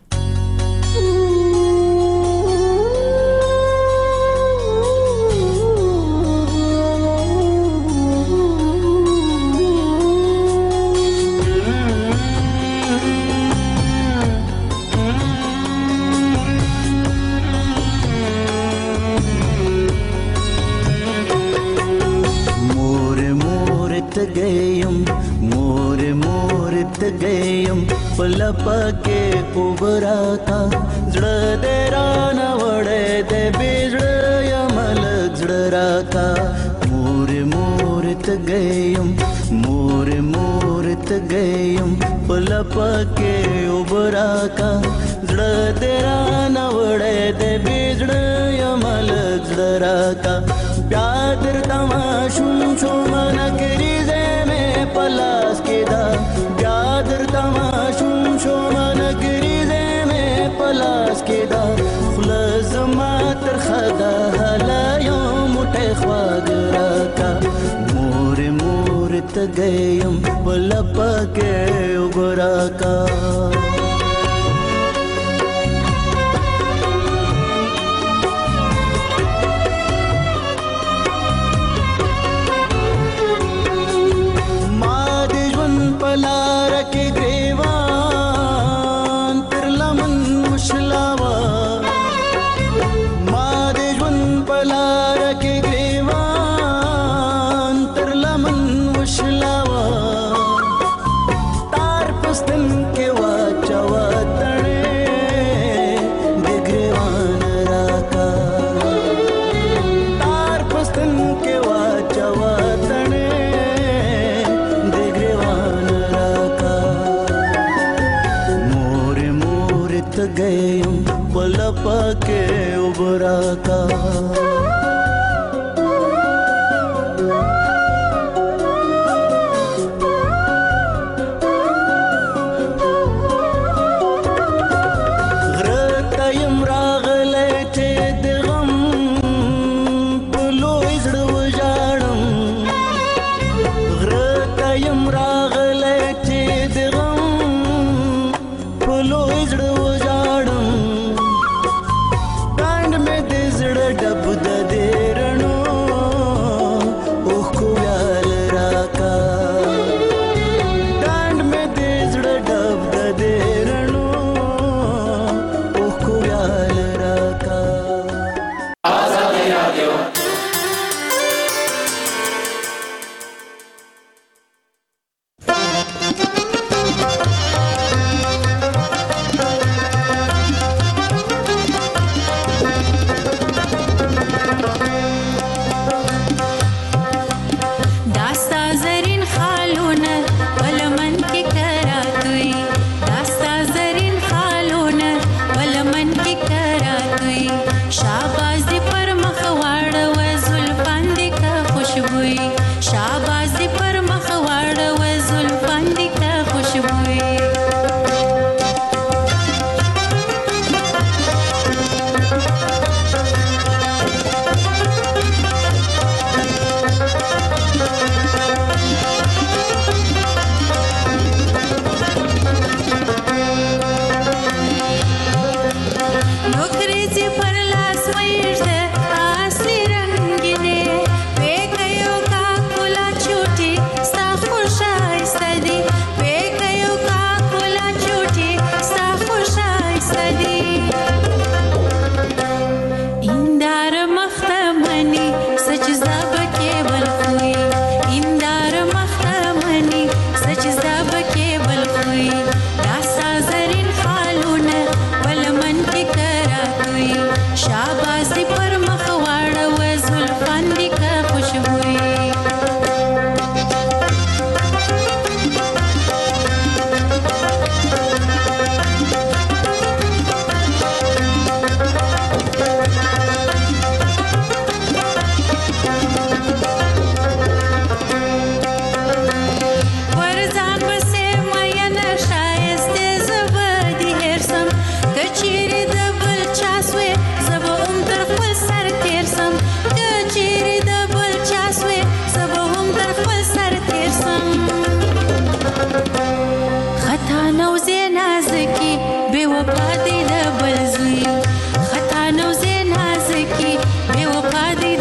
पके उबराता जड़ देरा न वड़े दे बिजड़ यमल जड़राता मोर मोरत गयम मोर मोरत गयम पल पके उबराता जड़ देरा न वड़े दे बिजड़ यमल जड़राता प्यादर तमाशुम छो मन करी जे में पलास केदा प्यादर तमाशुम شو من گریزه می پلاس کدا خلص ما تر خدا هلا یوم تخواد راکا مور مور تگیم بلپ کے وبراکا ما دجون پلار کے گریوا पके उबराका غرتیم راغله چې د غم بلو زړ وجاړم غرتیم راغله چې د غم بلو زړ डब दे بے وفا دی